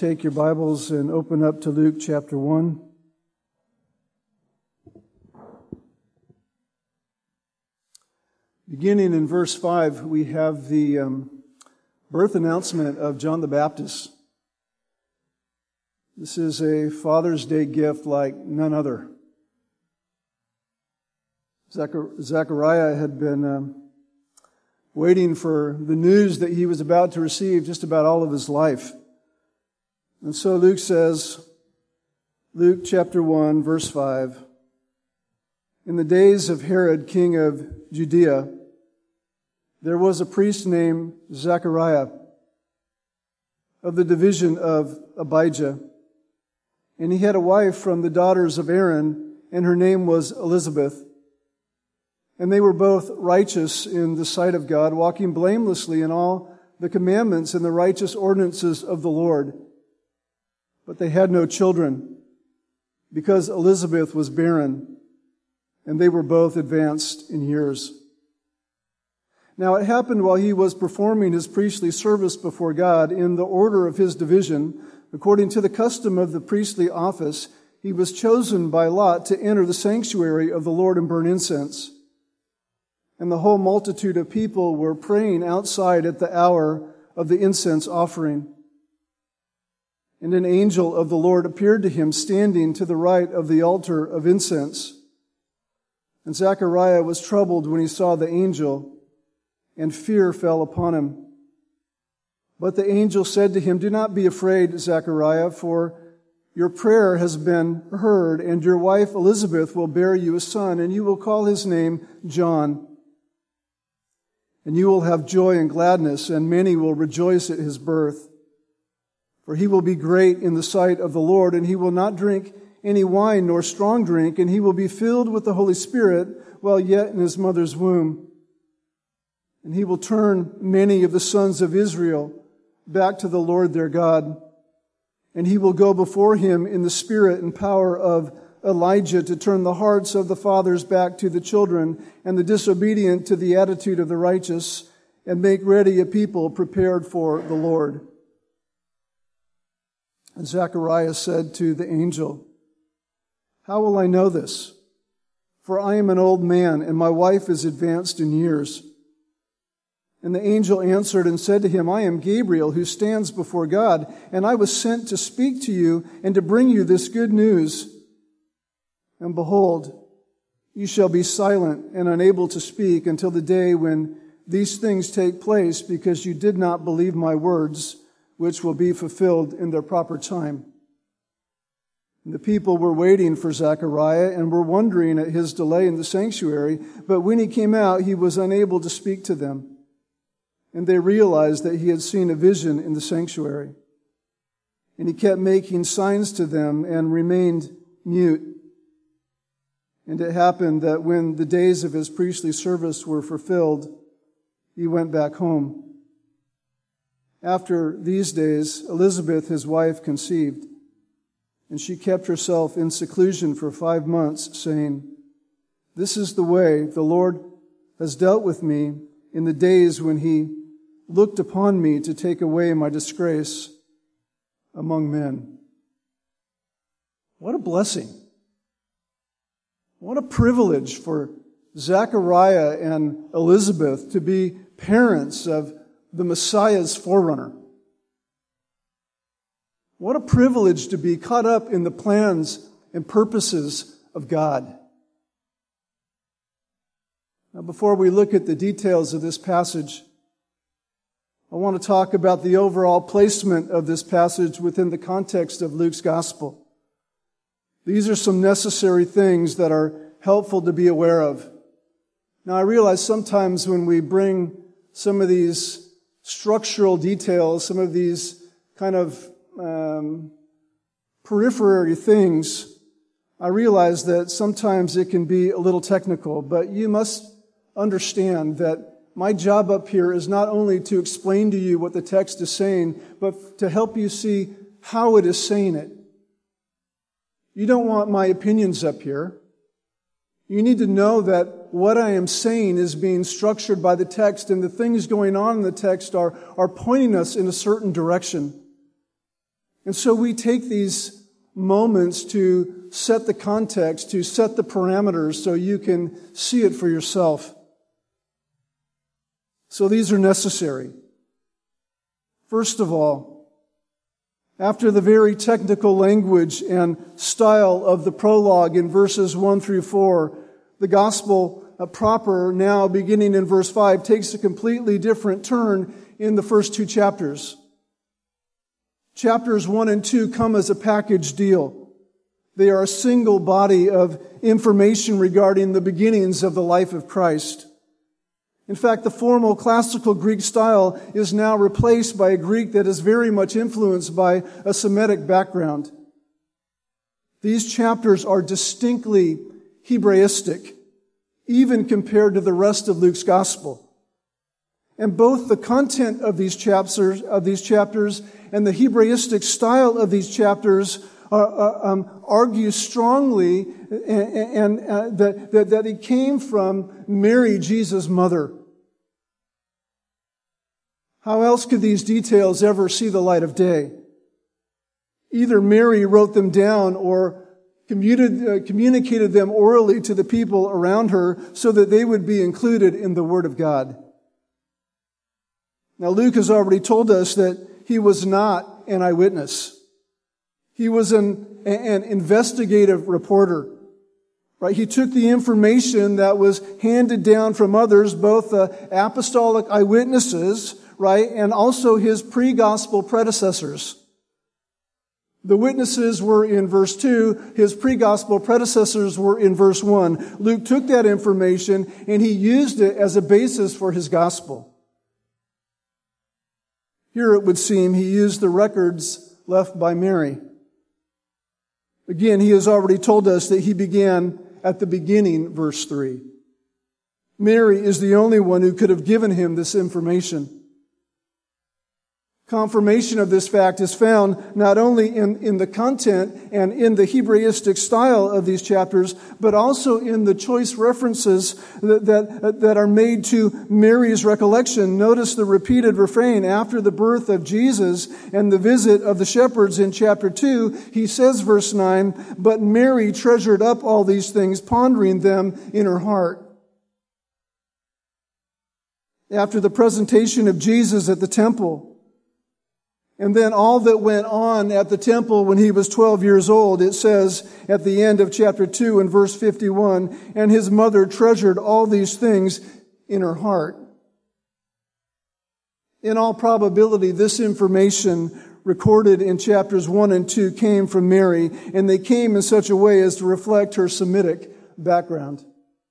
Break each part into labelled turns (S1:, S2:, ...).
S1: take your Bibles and open up to Luke chapter 1. Beginning in verse 5, we have the birth announcement of John the Baptist. This is a Father's Day gift like none other. Zechariah had been waiting for the news that he was about to receive just about all of his life. And so Luke says, Luke chapter 1, verse 5, "In the days of Herod, king of Judea, there was a priest named Zechariah of the division of Abijah. And he had a wife from the daughters of Aaron, and her name was Elizabeth. And they were both righteous in the sight of God, walking blamelessly in all the commandments and the righteous ordinances of the Lord. But they had no children, because Elizabeth was barren, and they were both advanced in years. Now it happened while he was performing his priestly service before God in the order of his division, according to the custom of the priestly office, he was chosen by lot to enter the sanctuary of the Lord and burn incense. And the whole multitude of people were praying outside at the hour of the incense offering. And an angel of the Lord appeared to him standing to the right of the altar of incense. And Zechariah was troubled when he saw the angel, and fear fell upon him. But the angel said to him, 'Do not be afraid, Zechariah, for your prayer has been heard, and your wife Elizabeth will bear you a son, and you will call his name John. And you will have joy and gladness, and many will rejoice at his birth. For he will be great in the sight of the Lord, and he will not drink any wine nor strong drink, and he will be filled with the Holy Spirit while yet in his mother's womb. And he will turn many of the sons of Israel back to the Lord their God. And he will go before him in the spirit and power of Elijah to turn the hearts of the fathers back to the children and the disobedient to the attitude of the righteous, and make ready a people prepared for the Lord.' And Zechariah said to the angel, 'How will I know this? For I am an old man, and my wife is advanced in years.' And the angel answered and said to him, 'I am Gabriel, who stands before God, and I was sent to speak to you and to bring you this good news. And behold, you shall be silent and unable to speak until the day when these things take place, because you did not believe my words, which will be fulfilled in their proper time.' And the people were waiting for Zechariah and were wondering at his delay in the sanctuary, but when he came out, he was unable to speak to them. And they realized that he had seen a vision in the sanctuary. And he kept making signs to them and remained mute. And it happened that when the days of his priestly service were fulfilled, he went back home. After these days, Elizabeth, his wife, conceived. And she kept herself in seclusion for 5 months, saying, 'This is the way the Lord has dealt with me in the days when he looked upon me to take away my disgrace among men.'" What a blessing. What a privilege for Zechariah and Elizabeth to be parents of the Messiah's forerunner. What a privilege to be caught up in the plans and purposes of God. Now, before we look at the details of this passage, I want to talk about the overall placement of this passage within the context of Luke's gospel. These are some necessary things that are helpful to be aware of. Now, I realize sometimes when we bring some of these structural details, some of these kind of periphery things, I realize that sometimes it can be a little technical, but you must understand that my job up here is not only to explain to you what the text is saying, but to help you see how it is saying it. You don't want my opinions up here. You need to know that what I am saying is being structured by the text, and the things going on in the text are pointing us in a certain direction. And so we take these moments to set the context, to set the parameters so you can see it for yourself. So these are necessary. First of all, after the very technical language and style of the prologue in verses 1 through 4, the gospel proper, now beginning in verse 5, takes a completely different turn in the first two chapters. Chapters 1 and 2 come as a package deal. They are a single body of information regarding the beginnings of the life of Christ. In fact, the formal classical Greek style is now replaced by a Greek that is very much influenced by a Semitic background. These chapters are distinctly Hebraistic, even compared to the rest of Luke's gospel. And both the content of these chapters and the Hebraistic style of these chapters argue strongly that it came from Mary, Jesus' mother. How else could these details ever see the light of day? Either Mary wrote them down or communicated them orally to the people around her so that they would be included in the Word of God. Now, Luke has already told us that he was not an eyewitness. He was an investigative reporter. Right? He took the information that was handed down from others, both the apostolic eyewitnesses, right, and also his pre-gospel predecessors. The witnesses were in verse 2, his pre-gospel predecessors were in verse 1. Luke took that information and he used it as a basis for his gospel. Here it would seem he used the records left by Mary. Again, he has already told us that he began at the beginning, verse 3. Mary is the only one who could have given him this information. Confirmation of this fact is found not only in the content and in the Hebraistic style of these chapters, but also in the choice references that are made to Mary's recollection. Notice the repeated refrain after the birth of Jesus and the visit of the shepherds in chapter 2. He says, verse 9, "But Mary treasured up all these things, pondering them in her heart." After the presentation of Jesus at the temple, and then all that went on at the temple when he was 12 years old, it says at the end of chapter 2 in verse 51, "And his mother treasured all these things in her heart." In all probability, this information recorded in chapters 1 and 2 came from Mary, and they came in such a way as to reflect her Semitic background.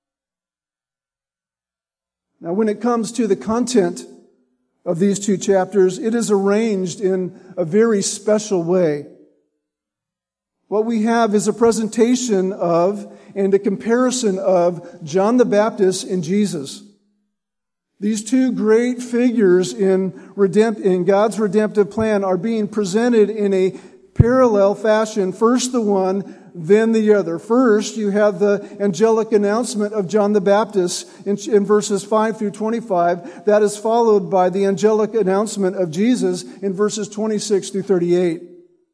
S1: Now, when it comes to the content of these two chapters, it is arranged in a very special way. What we have is a presentation of and a comparison of John the Baptist and Jesus. These two great figures in God's redemptive plan are being presented in a parallel fashion. First the one, then the other. First, you have the angelic announcement of John the Baptist in verses 5 through 25. That is followed by the angelic announcement of Jesus in verses 26 through 38.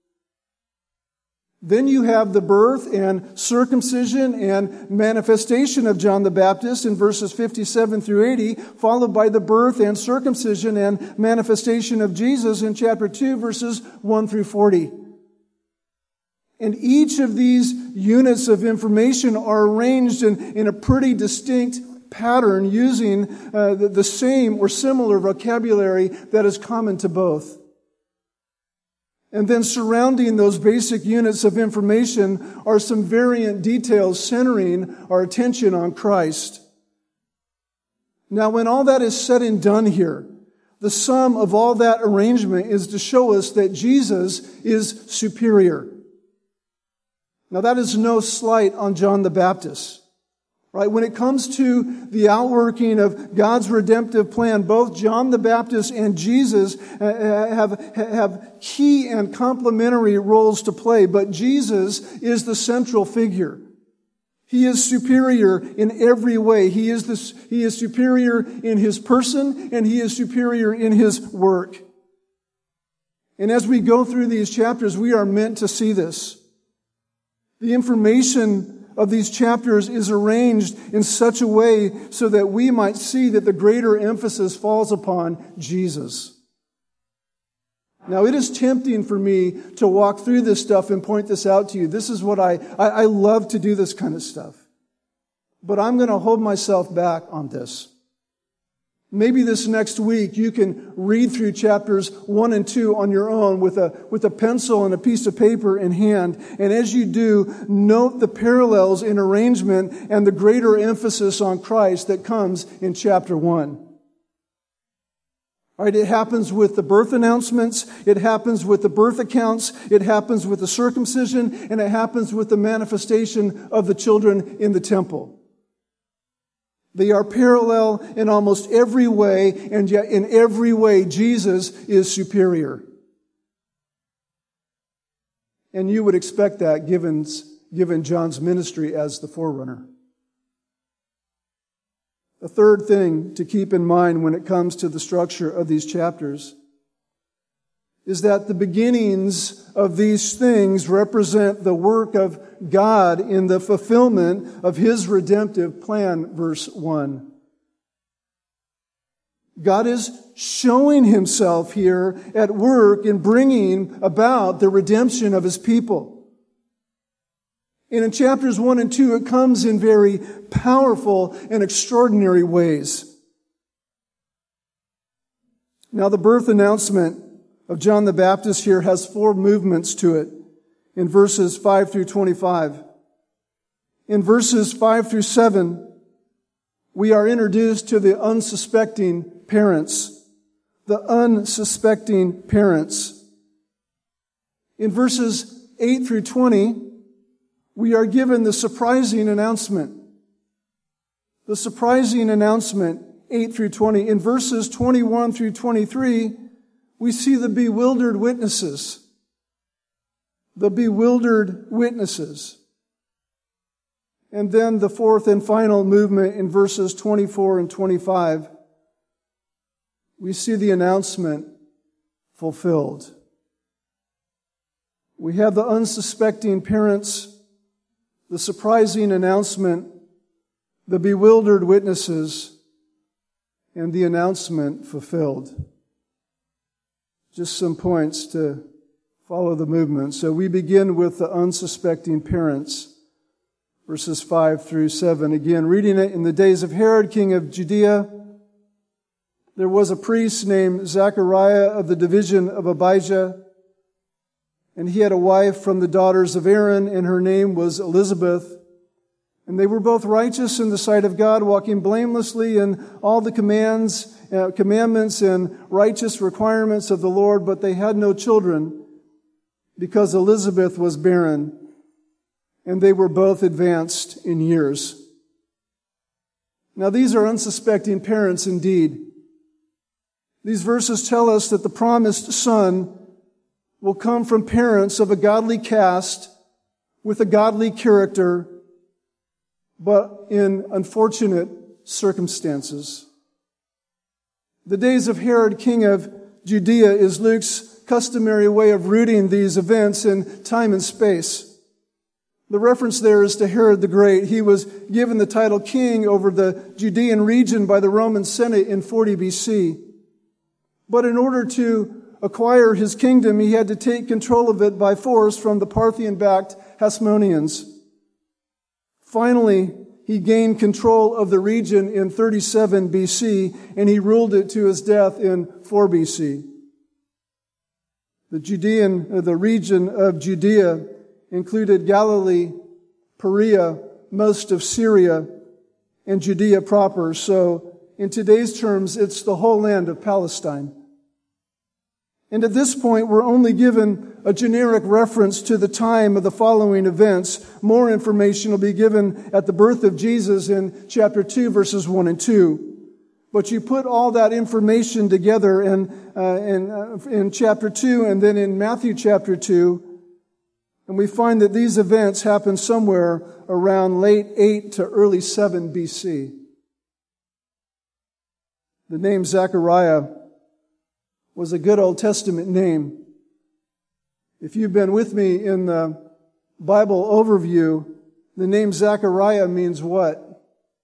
S1: Then you have the birth and circumcision and manifestation of John the Baptist in verses 57 through 80, followed by the birth and circumcision and manifestation of Jesus in chapter 2, verses 1 through 40. And each of these units of information are arranged in a pretty distinct pattern using the same or similar vocabulary that is common to both. And then surrounding those basic units of information are some variant details centering our attention on Christ. Now, when all that is said and done here, the sum of all that arrangement is to show us that Jesus is superior. Now, that is no slight on John the Baptist. Right? When it comes to the outworking of God's redemptive plan, both John the Baptist and Jesus have key and complementary roles to play, but Jesus is the central figure. He is superior in every way. He is superior in his person, and he is superior in his work. And as we go through these chapters, we are meant to see this. The information of these chapters is arranged in such a way so that we might see that the greater emphasis falls upon Jesus. Now, it is tempting for me to walk through this stuff and point this out to you. This is what I love to do this kind of stuff. But I'm going to hold myself back on this. Maybe this next week you can read through chapters 1 and 2 on your own with a pencil and a piece of paper in hand. And as you do, note the parallels in arrangement and the greater emphasis on Christ that comes in chapter 1. All right, it happens with the birth announcements, it happens with the birth accounts, it happens with the circumcision, and it happens with the manifestation of the children in the temple. They are parallel in almost every way, and yet in every way Jesus is superior. And you would expect that given John's ministry as the forerunner. The third thing to keep in mind when it comes to the structure of these chapters is that the beginnings of these things represent the work of God in the fulfillment of His redemptive plan, verse 1. God is showing Himself here at work in bringing about the redemption of His people. And in chapters 1 and 2, it comes in very powerful and extraordinary ways. Now, the birth announcement of John the Baptist here has 4 movements to it in verses 5 through 25. In verses 5 through 7, we are introduced to the unsuspecting parents. The unsuspecting parents. In verses 8 through 20, we are given the surprising announcement. The surprising announcement, 8 through 20. In verses 21 through 23, we see the bewildered witnesses. The bewildered witnesses. And then the fourth and final movement in verses 24 and 25, we see the announcement fulfilled. We have the unsuspecting parents, the surprising announcement, the bewildered witnesses, and the announcement fulfilled. Just some points to follow the movement. So we begin with the unsuspecting parents, verses 5 through 7. Again, reading it, in the days of Herod, king of Judea, there was a priest named Zechariah of the division of Abijah, and he had a wife from the daughters of Aaron, and her name was Elizabeth. And they were both righteous in the sight of God, walking blamelessly in all the commandments and righteous requirements of the Lord, but they had no children because Elizabeth was barren, and they were both advanced in years. Now, these are unsuspecting parents indeed. These verses tell us that the promised son will come from parents of a godly caste with a godly character, but in unfortunate circumstances. The days of Herod, king of Judea, is Luke's customary way of rooting these events in time and space. The reference there is to Herod the Great. He was given the title king over the Judean region by the Roman Senate in 40 BC. But in order to acquire his kingdom, he had to take control of it by force from the Parthian-backed Hasmoneans. Finally, he gained control of the region in 37 BC, and he ruled it to his death in 4 BC. The region of Judea included Galilee, Perea, most of Syria, and Judea proper. So, in today's terms, it's the whole land of Palestine. And at this point, we're only given a generic reference to the time of the following events. More information will be given at the birth of Jesus in chapter 2, verses 1 and 2. But you put all that information together in chapter 2 and then in Matthew chapter 2, and we find that these events happened somewhere around late 8 to early 7 BC. The name Zechariah was a good Old Testament name. If you've been with me in the Bible overview, the name Zechariah means what?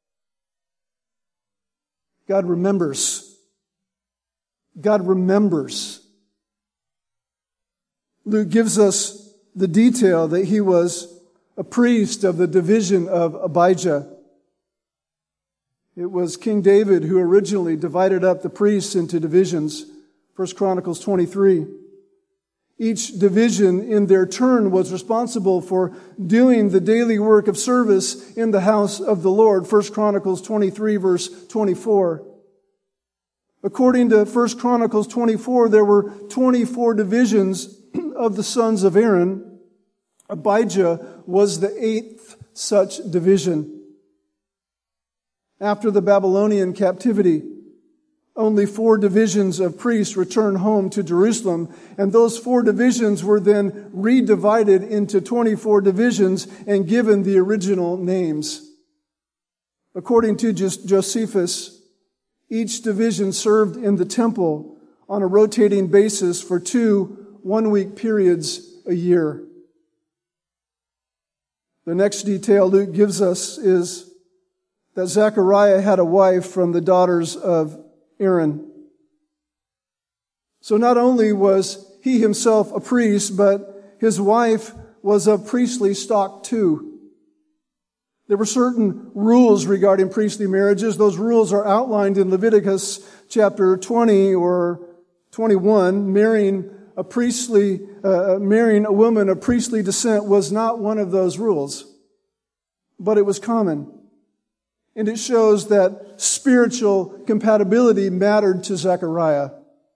S1: God remembers. God remembers. Luke gives us the detail that he was a priest of the division of Abijah. It was King David who originally divided up the priests into divisions. 1 Chronicles 23. Each division in their turn was responsible for doing the daily work of service in the house of the Lord. 1 Chronicles 23 verse 24. According to 1 Chronicles 24, there were 24 divisions of the sons of Aaron. Abijah was the 8th such division. After the Babylonian captivity, only 4 divisions of priests returned home to Jerusalem, and those 4 divisions were then redivided into 24 divisions and given the original names. According to Josephus, each division served in the temple on a rotating basis for 2 one-week periods a year. The next detail Luke gives us is that Zechariah had a wife from the daughters of Aaron. So not only was he himself a priest, but his wife was of priestly stock too. There were certain rules regarding priestly marriages. Those rules are outlined in Leviticus chapter 20 or 21. Marrying a woman of priestly descent was not one of those rules, but it was common. And it shows that spiritual compatibility mattered to Zechariah.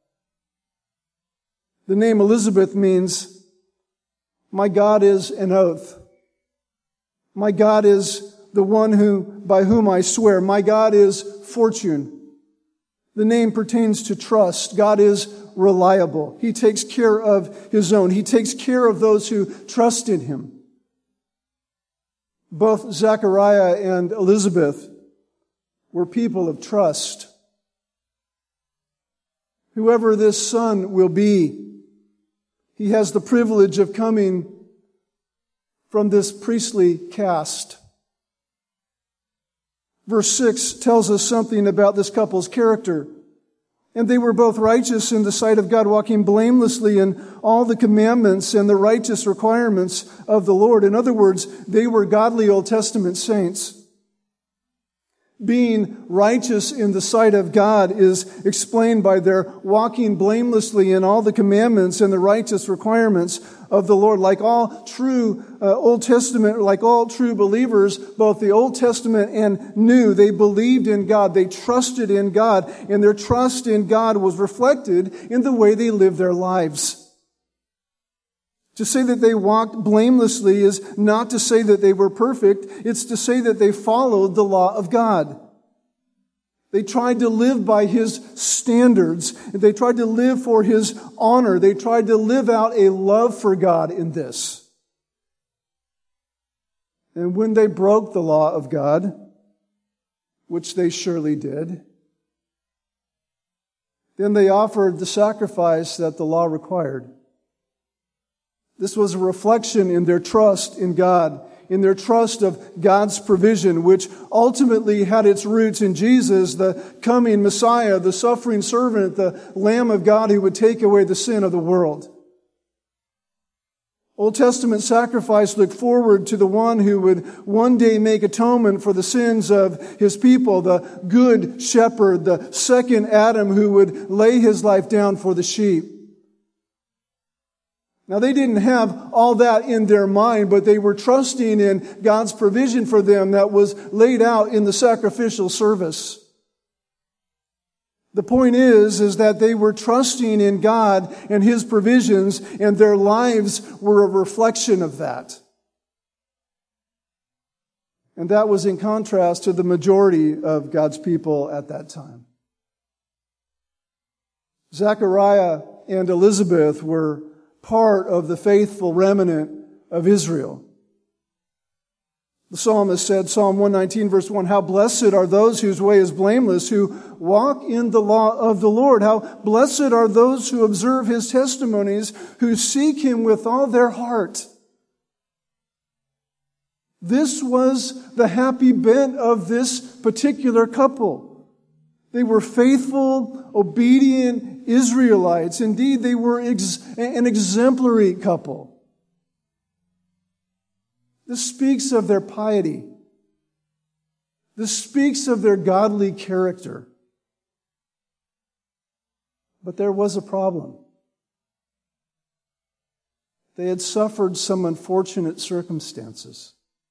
S1: The name Elizabeth means, my God is an oath. My God is the one by whom I swear. My God is fortune. The name pertains to trust. God is reliable. He takes care of His own. He takes care of those who trust in Him. Both Zechariah and Elizabeth were people of trust. Whoever this son will be, he has the privilege of coming from this priestly caste. Verse 6 tells us something about this couple's character. And they were both righteous in the sight of God, walking blamelessly in all the commandments and the righteous requirements of the Lord. In other words, they were godly Old Testament saints. Being righteous in the sight of God is explained by their walking blamelessly in all the commandments and the righteous requirements of the Lord. Like all true Old Testament, like all true believers, both the Old Testament and New, they believed in God, they trusted in God, and their trust in God was reflected in the way they lived their lives. To say that they walked blamelessly is not to say that they were perfect. It's to say that they followed the law of God. They tried to live by His standards. They tried to live for His honor. They tried to live out a love for God in this. And when they broke the law of God, which they surely did, then they offered the sacrifice that the law required. This was a reflection in their trust in God, in their trust of God's provision, which ultimately had its roots in Jesus, the coming Messiah, the suffering servant, the Lamb of God who would take away the sin of the world. Old Testament sacrifice looked forward to the one who would one day make atonement for the sins of His people, the good shepherd, the second Adam who would lay His life down for the sheep. Now, they didn't have all that in their mind, but they were trusting in God's provision for them that was laid out in the sacrificial service. The point is that they were trusting in God and His provisions, and their lives were a reflection of that. And that was in contrast to the majority of God's people at that time. Zechariah and Elizabeth were part of the faithful remnant of Israel. The psalmist said, Psalm 119, verse 1, "How blessed are those whose way is blameless, who walk in the law of the Lord. How blessed are those who observe His testimonies, who seek Him with all their heart." This was the happy bent of this particular couple. They were faithful, obedient Israelites. Indeed, they were an exemplary couple. This speaks of their piety. This speaks of their godly character. But there was a problem. They had suffered some unfortunate circumstances.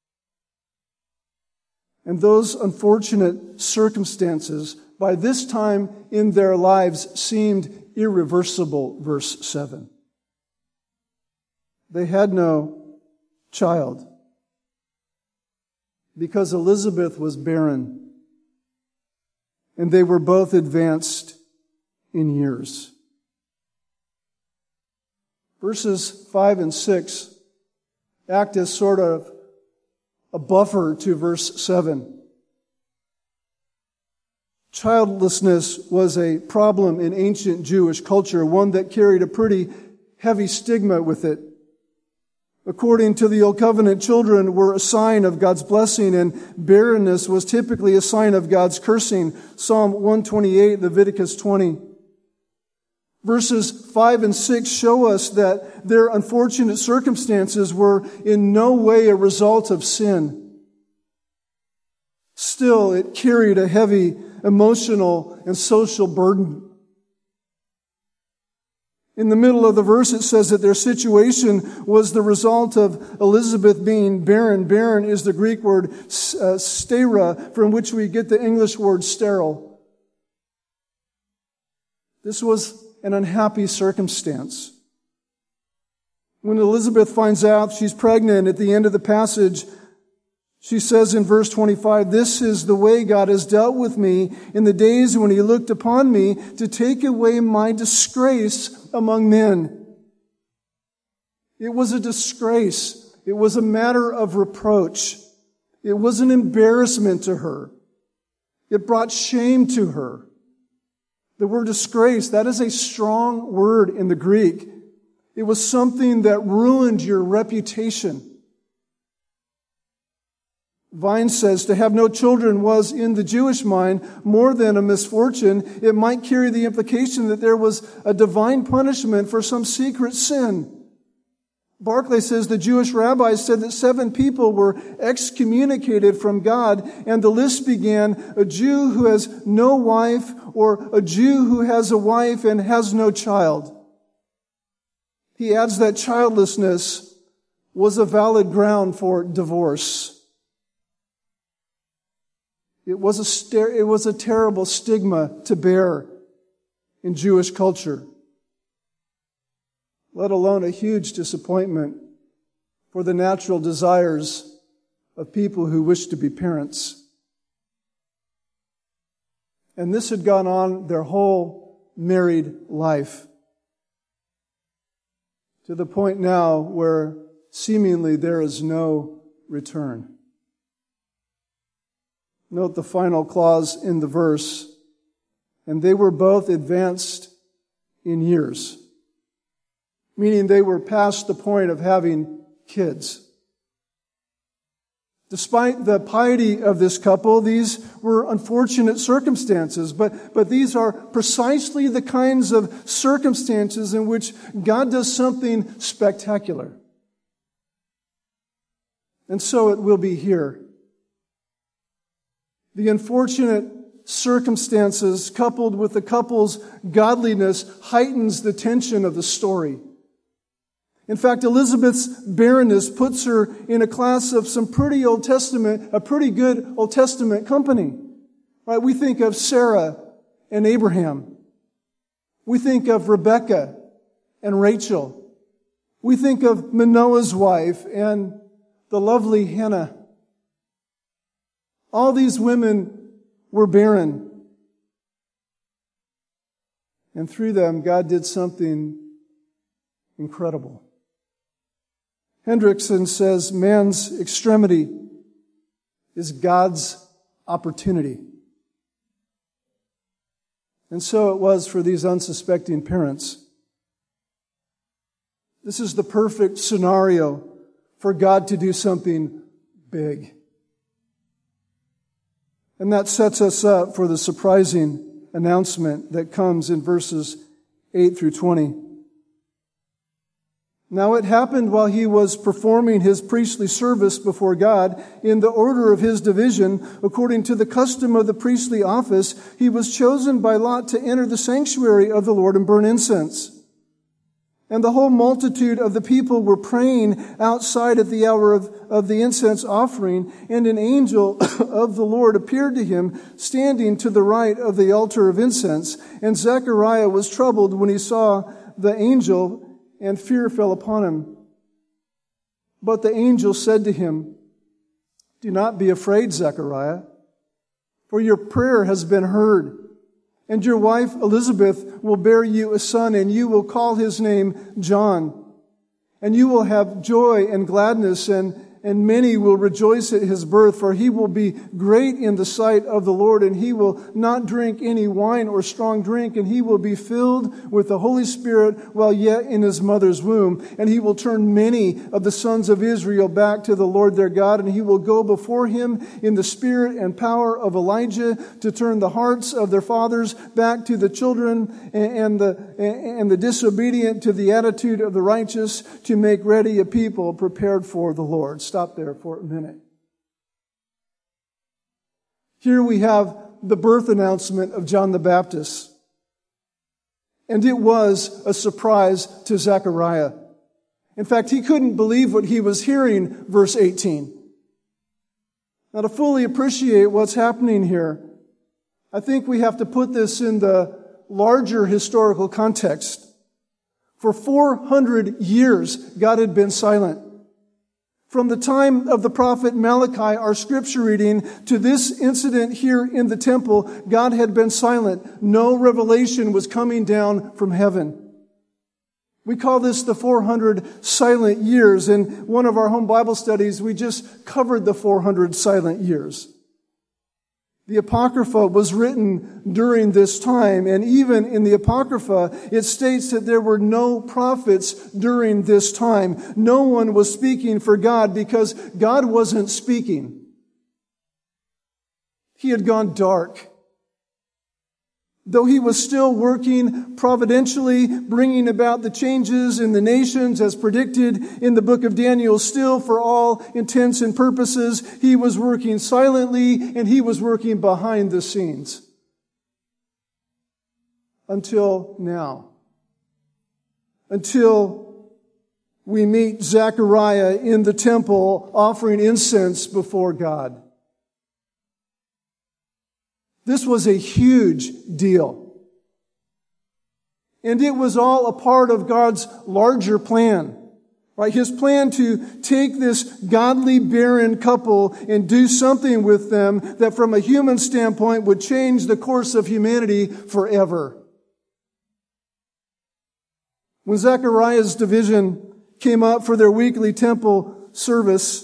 S1: And those unfortunate circumstances, by this time in their lives, seemed irreversible, verse 7. They had no child, because Elizabeth was barren, and they were both advanced in years. Verses 5 and 6 act as sort of a buffer to verse 7. Childlessness was a problem in ancient Jewish culture, one that carried a pretty heavy stigma with it. According to the Old Covenant, children were a sign of God's blessing, and barrenness was typically a sign of God's cursing. Psalm 128, Leviticus 20. Verses 5 and 6 show us that their unfortunate circumstances were in no way a result of sin. Still, it carried a heavy emotional and social burden. In the middle of the verse, it says that their situation was the result of Elizabeth being barren. Barren is the Greek word stera, from which we get the English word sterile. This was an unhappy circumstance. When Elizabeth finds out she's pregnant at the end of the passage, she says in verse 25, "This is the way God has dealt with me in the days when He looked upon me to take away my disgrace among men." It was a disgrace. It was a matter of reproach. It was an embarrassment to her. It brought shame to her. The word disgrace, that is a strong word in the Greek. It was something that ruined your reputation. Vine says to have no children was, in the Jewish mind, more than a misfortune. It might carry the implication that there was a divine punishment for some secret sin. Barclay says the Jewish rabbis said that 7 people were excommunicated from God, and the list began: a Jew who has no wife, or a Jew who has a wife and has no child. He adds that childlessness was a valid ground for divorce. It was a terrible stigma to bear in Jewish culture, let alone a huge disappointment for the natural desires of people who wish to be parents. And this had gone on their whole married life, to the point now where seemingly there is no return. Note the final clause in the verse, "And they were both advanced in years," meaning they were past the point of having kids. Despite the piety of this couple, these were unfortunate circumstances, but these are precisely the kinds of circumstances in which God does something spectacular. And so it will be here. The unfortunate circumstances, coupled with the couple's godliness, heightens the tension of the story. In fact, Elizabeth's barrenness puts her in a class of some pretty good Old Testament company. Right? We think of Sarah and Abraham. We think of Rebekah and Rachel. We think of Manoah's wife and the lovely Hannah. All these women were barren. And through them, God did something incredible. Hendrickson says man's extremity is God's opportunity. And so it was for these unsuspecting parents. This is the perfect scenario for God to do something big. And that sets us up for the surprising announcement that comes in verses 8 through 20. Now it happened while he was performing his priestly service before God in the order of his division, according to the custom of the priestly office, he was chosen by lot to enter the sanctuary of the Lord and burn incense. And the whole multitude of the people were praying outside at the hour of the incense offering, and an angel of the Lord appeared to him, standing to the right of the altar of incense. And Zechariah was troubled when he saw the angel, and fear fell upon him. But the angel said to him, "Do not be afraid, Zechariah, for your prayer has been heard. And your wife Elizabeth will bear you a son, and you will call his name John. And you will have joy and gladness, and many will rejoice at his birth, for he will be great in the sight of the Lord, and he will not drink any wine or strong drink, and he will be filled with the Holy Spirit while yet in his mother's womb. And he will turn many of the sons of Israel back to the Lord their God, and he will go before him in the spirit and power of Elijah to turn the hearts of their fathers back to the children, and the disobedient to the attitude of the righteous, to make ready a people prepared for the Lord." Stop there for a minute. Here we have the birth announcement of John the Baptist. And it was a surprise to Zechariah. In fact, he couldn't believe what he was hearing, verse 18. Now, to fully appreciate what's happening here, I think we have to put this in the larger historical context. For 400 years, God had been silent. From the time of the prophet Malachi, our scripture reading, to this incident here in the temple, God had been silent. No revelation was coming down from heaven. We call this the 400 silent years. In one of our home Bible studies, we just covered the 400 silent years. The Apocrypha was written during this time, and even in the Apocrypha, it states that there were no prophets during this time. No one was speaking for God because God wasn't speaking. He had gone dark. Though he was still working providentially, bringing about the changes in the nations as predicted in the book of Daniel, still for all intents and purposes, he was working silently and he was working behind the scenes. Until now. Until we meet Zechariah in the temple offering incense before God. This was a huge deal. And it was all a part of God's larger plan. Right? His plan to take this godly barren couple and do something with them that from a human standpoint would change the course of humanity forever. When Zechariah's division came up for their weekly temple service,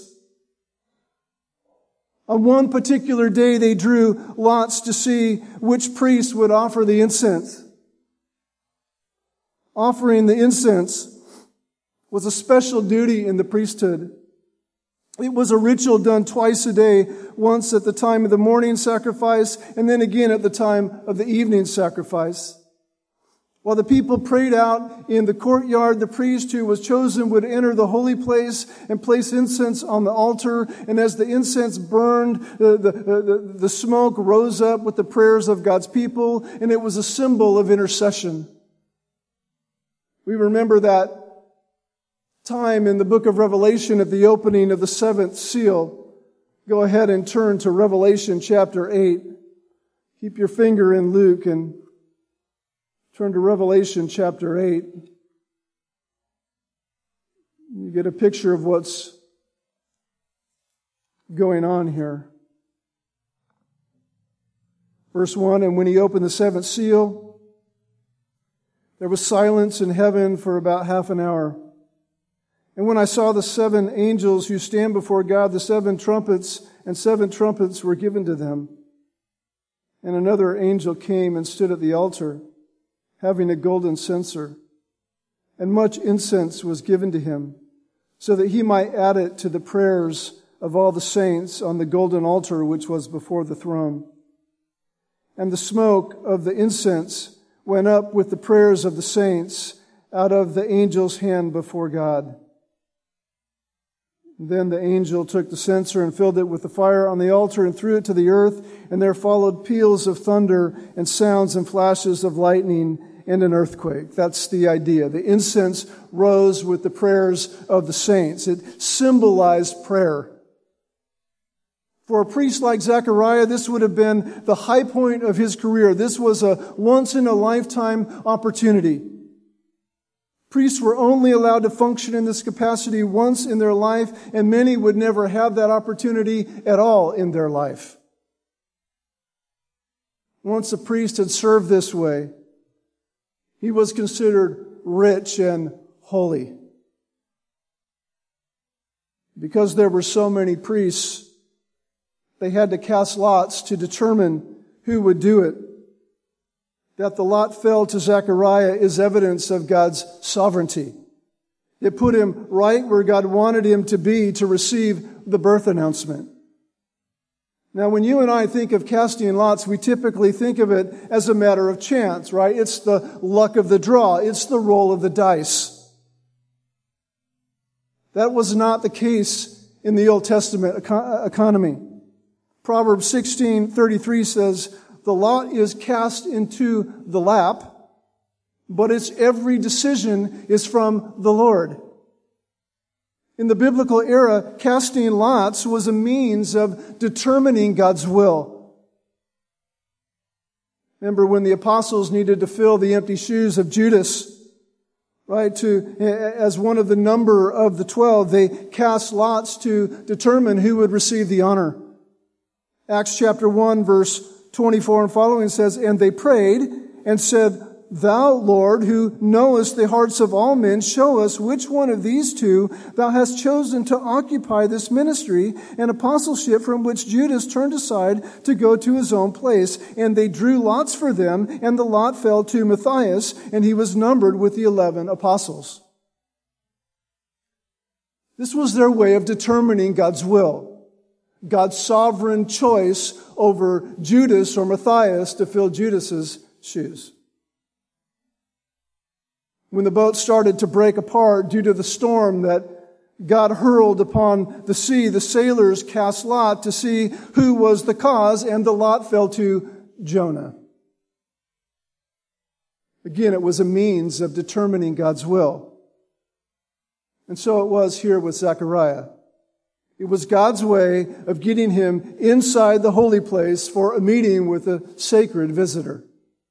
S1: on one particular day, they drew lots to see which priest would offer the incense. Offering the incense was a special duty in the priesthood. It was a ritual done twice a day, once at the time of the morning sacrifice, and then again at the time of the evening sacrifice. While the people prayed out in the courtyard, the priest who was chosen would enter the holy place and place incense on the altar. And as the incense burned, the smoke rose up with the prayers of God's people, and it was a symbol of intercession. We remember that time in the book of Revelation at the opening of the seventh seal. Go ahead and turn to Revelation chapter 8. Keep your finger in Luke and turn to Revelation chapter 8. You get a picture of what's going on here. Verse 1, and when he opened the seventh seal, there was silence in heaven for about half an hour. And when I saw the 7 angels who stand before God, the 7 trumpets, and 7 trumpets were given to them. And another angel came and stood at the altar, having a golden censer. And much incense was given to him, so that he might add it to the prayers of all the saints on the golden altar which was before the throne. And the smoke of the incense went up with the prayers of the saints out of the angel's hand before God. Then the angel took the censer and filled it with the fire on the altar and threw it to the earth, and there followed peals of thunder and sounds and flashes of lightning and an earthquake. That's the idea. The incense rose with the prayers of the saints. It symbolized prayer. For a priest like Zechariah, this would have been the high point of his career. This was a once-in-a-lifetime opportunity. Priests were only allowed to function in this capacity once in their life, and many would never have that opportunity at all in their life. Once a priest had served this way, he was considered rich and holy. Because there were so many priests, they had to cast lots to determine who would do it. That the lot fell to Zechariah is evidence of God's sovereignty. It put him right where God wanted him to be to receive the birth announcement. Now, when you and I think of casting lots, we typically think of it as a matter of chance, right? It's the luck of the draw. It's the roll of the dice. That was not the case in the Old Testament economy. Proverbs 16:33 says, "The lot is cast into the lap, but its every decision is from the Lord." In the biblical era, casting lots was a means of determining God's will. Remember when the apostles needed to fill the empty shoes of Judas, right? As one of the number of the 12, they cast lots to determine who would receive the honor. Acts chapter 1, verse 24 and following says, "And they prayed and said, 'Thou, Lord, who knowest the hearts of all men, show us which one of these two thou hast chosen to occupy this ministry and apostleship from which Judas turned aside to go to his own place.' And they drew lots for them, and the lot fell to Matthias, and he was numbered with the 11 apostles." This was their way of determining God's will. God's sovereign choice over Judas or Matthias to fill Judas's shoes. When the boat started to break apart due to the storm that God hurled upon the sea, the sailors cast lot to see who was the cause, and the lot fell to Jonah. Again, it was a means of determining God's will. And so it was here with Zechariah. It was God's way of getting him inside the holy place for a meeting with a sacred visitor.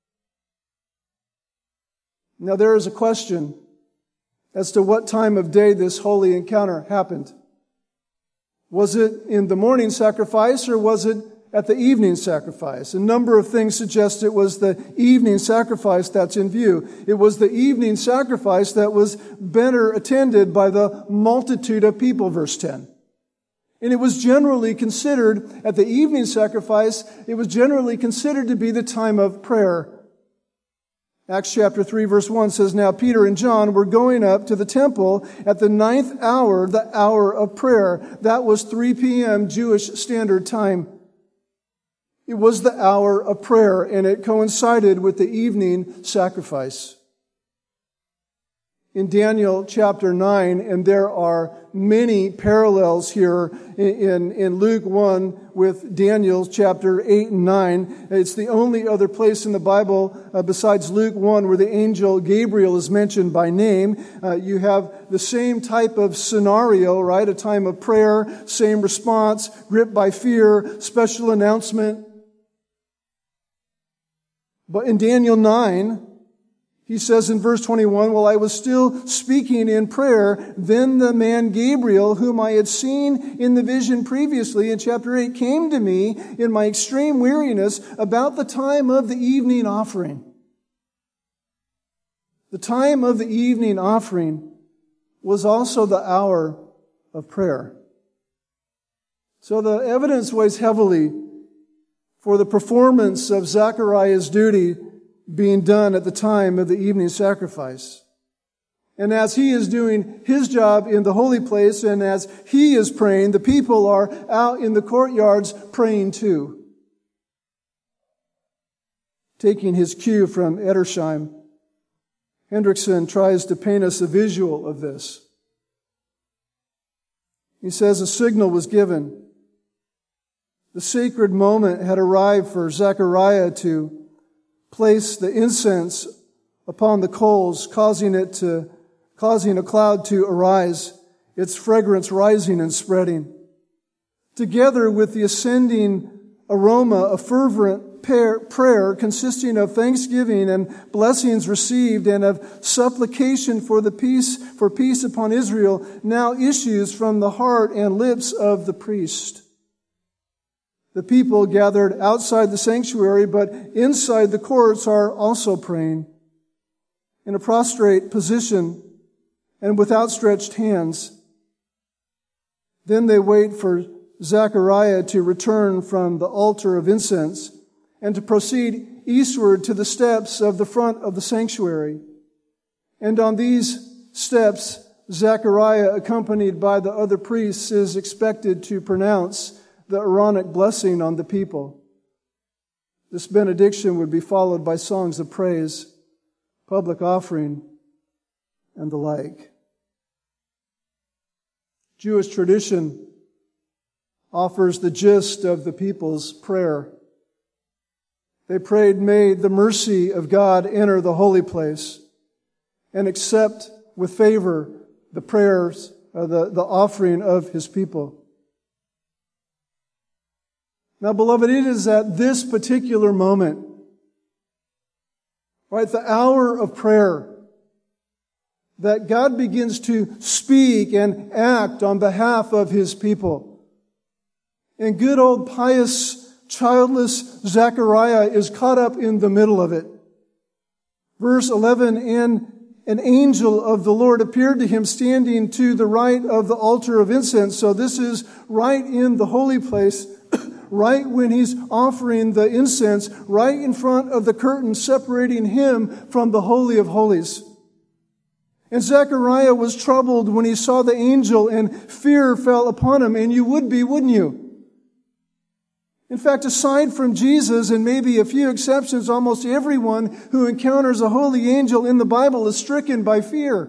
S1: Now there is a question as to what time of day this holy encounter happened. Was it in the morning sacrifice or was it at the evening sacrifice? A number of things suggest it was the evening sacrifice that's in view. It was the evening sacrifice that was better attended by the multitude of people, verse 10. And it was generally considered, at the evening sacrifice, it was generally considered to be the time of prayer. Acts chapter 3 verse 1 says, "Now Peter and John were going up to the temple at the 9th hour, the hour of prayer." That was 3 p.m. Jewish Standard Time. It was the hour of prayer, and it coincided with the evening sacrifice. In Daniel chapter 9, and there are many parallels here in Luke 1 with Daniel chapter 8 and 9. It's the only other place in the Bible besides Luke 1 where the angel Gabriel is mentioned by name. You have the same type of scenario, right? A time of prayer, same response, gripped by fear, special announcement. But in Daniel 9, he says in verse 21, "While I was still speaking in prayer, then the man Gabriel, whom I had seen in the vision previously in chapter 8, came to me in my extreme weariness about the time of the evening offering." The time of the evening offering was also the hour of prayer. So the evidence weighs heavily for the performance of Zechariah's duty being done at the time of the evening sacrifice. And as he is doing his job in the holy place, and as he is praying, the people are out in the courtyards praying too. Taking his cue from Edersheim, Hendrickson tries to paint us a visual of this. He says a signal was given. The sacred moment had arrived for Zechariah to place the incense upon the coals, causing a cloud to arise, its fragrance rising and spreading. Together with the ascending aroma of fervent prayer consisting of thanksgiving and blessings received and of supplication for peace upon Israel now issues from the heart and lips of the priest. The people gathered outside the sanctuary, but inside the courts are also praying in a prostrate position and with outstretched hands. Then they wait for Zechariah to return from the altar of incense and to proceed eastward to the steps of the front of the sanctuary. And on these steps, Zechariah, accompanied by the other priests, is expected to pronounce the Aaronic blessing on the people. This benediction would be followed by songs of praise, public offering, and the like. Jewish tradition offers the gist of the people's prayer. They prayed, "May the mercy of God enter the holy place and accept with favor the prayers, the offering of His people." Now, beloved, it is at this particular moment, right, the hour of prayer, that God begins to speak and act on behalf of His people. And good old pious childless Zechariah is caught up in the middle of it. Verse 11, "And an angel of the Lord appeared to him standing to the right of the altar of incense." So this is right in the holy place, right when he's offering the incense, right in front of the curtain separating him from the Holy of Holies. And Zechariah was troubled when he saw the angel, and fear fell upon him. And you would be, wouldn't you? In fact, aside from Jesus and maybe a few exceptions, almost everyone who encounters a holy angel in the Bible is stricken by fear.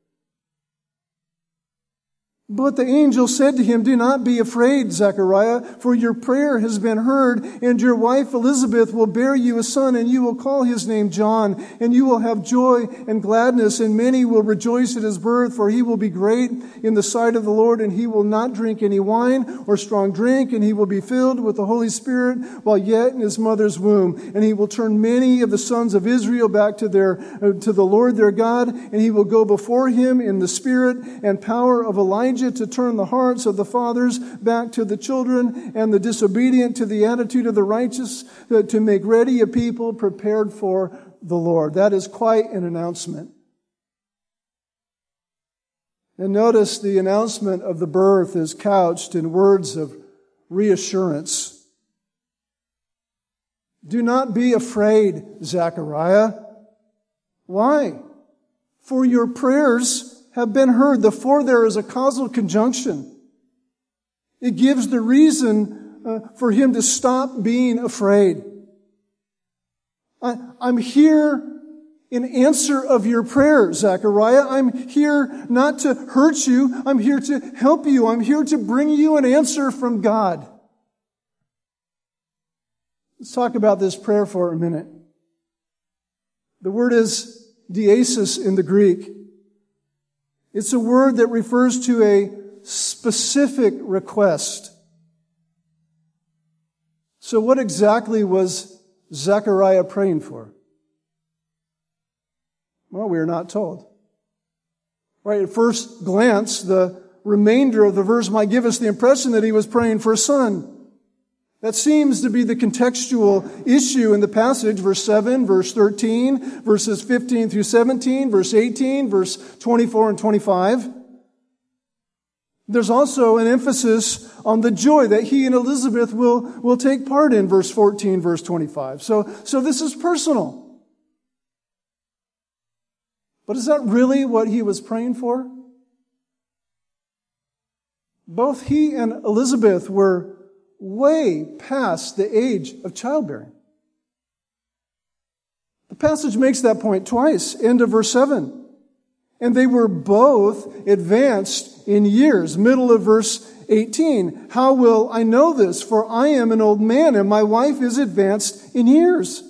S1: But the angel said to him, "Do not be afraid, Zechariah, for your prayer has been heard, and your wife Elizabeth will bear you a son, and you will call his name John, and you will have joy and gladness, and many will rejoice at his birth, for he will be great in the sight of the Lord, and he will not drink any wine or strong drink, and he will be filled with the Holy Spirit while yet in his mother's womb. And he will turn many of the sons of Israel back to the Lord their God, and he will go before him in the spirit and power of Elijah, to turn the hearts of the fathers back to the children and the disobedient to the attitude of the righteous, to make ready a people prepared for the Lord." That is quite an announcement. And notice the announcement of the birth is couched in words of reassurance. "Do not be afraid, Zechariah." Why? "For your prayers have been heard." The "for" there is a causal conjunction. It gives the reason for him to stop being afraid. I'm here in answer of your prayer, Zechariah. I'm here not to hurt you. I'm here to help you. I'm here to bring you an answer from God. Let's talk about this prayer for a minute. The word is diesis in the Greek. It's a word that refers to a specific request. So what exactly was Zechariah praying for? Well, we are not told. Right, at first glance, the remainder of the verse might give us the impression that he was praying for a son. That seems to be the contextual issue in the passage, verse 7, verse 13, verses 15 through 17, verse 18, verse 24 and 25. There's also an emphasis on the joy that he and Elizabeth will take part in, verse 14, verse 25. So this is personal. But is that really what he was praying for? Both he and Elizabeth were way past the age of childbearing. The passage makes that point twice, end of verse 7. And they were both advanced in years, middle of verse 18. How will I know this? For I am an old man and my wife is advanced in years.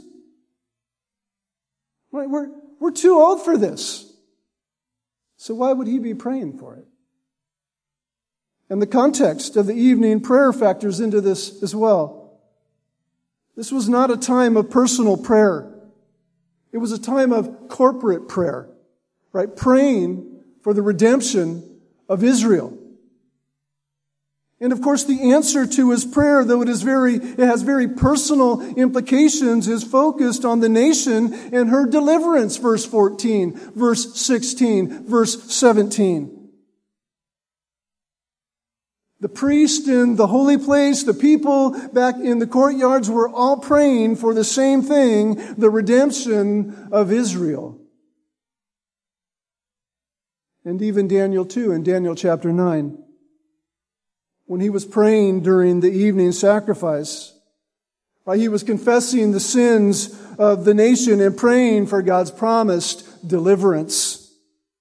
S1: Right? We're too old for this. So why would he be praying for it? And the context of the evening prayer factors into this as well. This was not a time of personal prayer. It was a time of corporate prayer, right? Praying for the redemption of Israel. And of course, the answer to his prayer, though it has very personal implications, is focused on the nation and her deliverance, verse 14, verse 16, verse 17. The priest in the holy place, the people back in the courtyards were all praying for the same thing, the redemption of Israel. And even Daniel too, in Daniel chapter 9, when he was praying during the evening sacrifice, right, he was confessing the sins of the nation and praying for God's promised deliverance.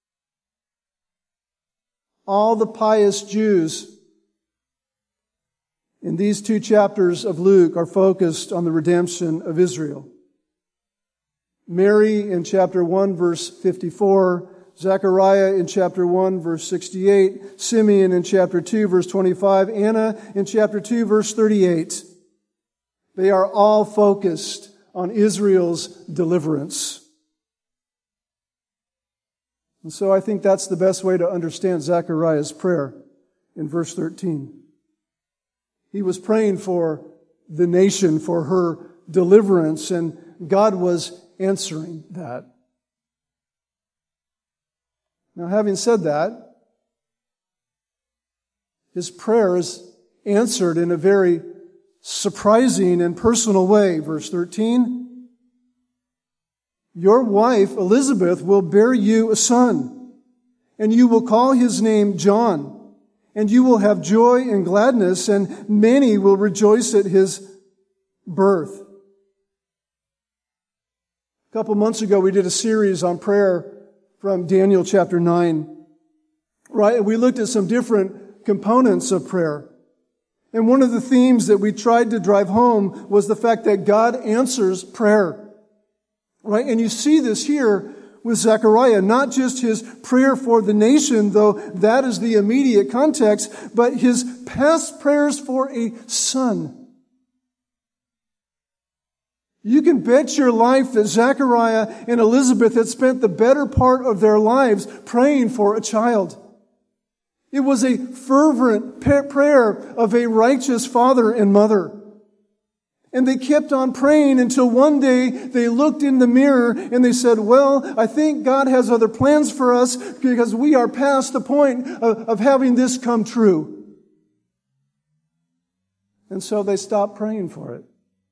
S1: All the pious Jews in these two chapters of Luke are focused on the redemption of Israel. Mary in chapter 1 verse 54, Zechariah in chapter 1 verse 68, Simeon in chapter 2 verse 25, Anna in chapter 2 verse 38. They are all focused on Israel's deliverance. And so I think that's the best way to understand Zechariah's prayer in verse 13. He was praying for the nation, for her deliverance, and God was answering that. Now, having said that, his prayer is answered in a very surprising and personal way. Verse 13, your wife Elizabeth will bear you a son, and you will call his name John. And you will have joy and gladness, and many will rejoice at his birth. A couple months ago, we did a series on prayer from Daniel chapter 9. Right? And we looked at some different components of prayer. And one of the themes that we tried to drive home was the fact that God answers prayer. Right? And you see this here with Zechariah, not just his prayer for the nation, though that is the immediate context, but his past prayers for a son. You can bet your life that Zechariah and Elizabeth had spent the better part of their lives praying for a child. It was a fervent prayer of a righteous father and mother. And they kept on praying until one day they looked in the mirror and they said, well, I think God has other plans for us because we are past the point of having this come true. And so they stopped praying for it.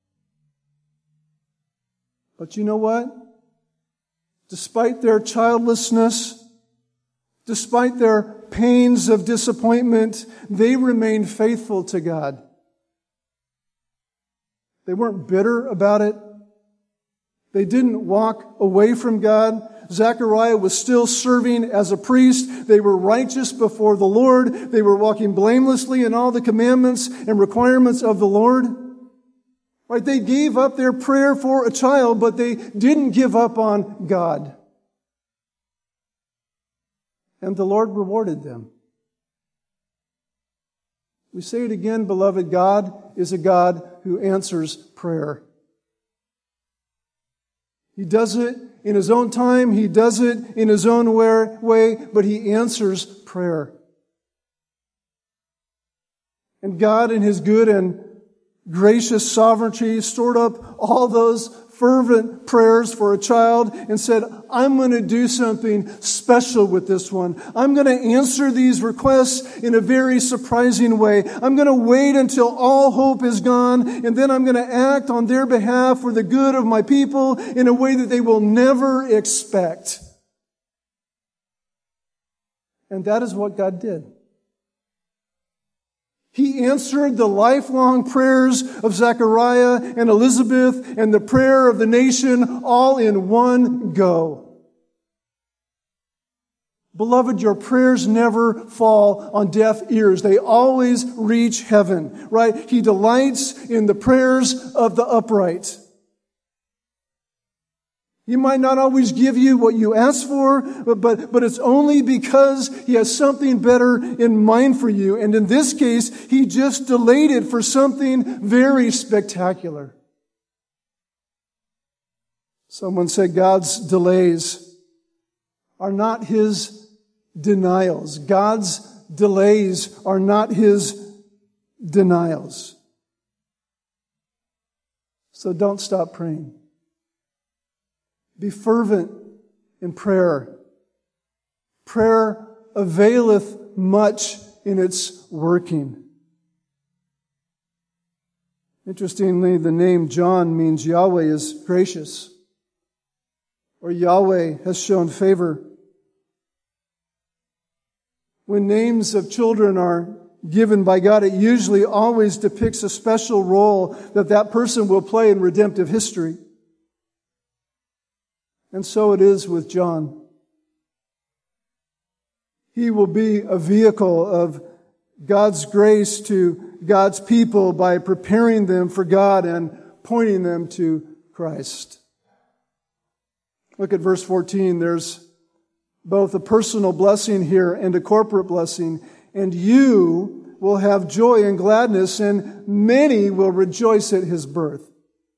S1: But you know what? Despite their childlessness, despite their pains of disappointment, they remained faithful to God. They weren't bitter about it. They didn't walk away from God. Zechariah was still serving as a priest. They were righteous before the Lord. They were walking blamelessly in all the commandments and requirements of the Lord. Right? They gave up their prayer for a child, but they didn't give up on God. And the Lord rewarded them. We say it again, beloved, God is a God who answers prayer. He does it in His own time. He does it in His own way, but He answers prayer. And God in His good and gracious sovereignty stored up all those fervent prayers for a child and said, I'm going to do something special with this one. I'm going to answer these requests in a very surprising way. I'm going to wait until all hope is gone, and then I'm going to act on their behalf for the good of my people in a way that they will never expect. And that is what God did. He answered the lifelong prayers of Zechariah and Elizabeth and the prayer of the nation all in one go. Beloved, your prayers never fall on deaf ears. They always reach heaven, right? He delights in the prayers of the upright. He might not always give you what you ask for, but it's only because He has something better in mind for you. And in this case, He just delayed it for something very spectacular. Someone said God's delays are not His denials. God's delays are not His denials. So don't stop praying. Be fervent in prayer. Prayer availeth much in its working. Interestingly, the name John means Yahweh is gracious, or Yahweh has shown favor. When names of children are given by God, it usually always depicts a special role that person will play in redemptive history. And so it is with John. He will be a vehicle of God's grace to God's people by preparing them for God and pointing them to Christ. Look at verse 14. There's both a personal blessing here and a corporate blessing. And you will have joy and gladness, and many will rejoice at His birth.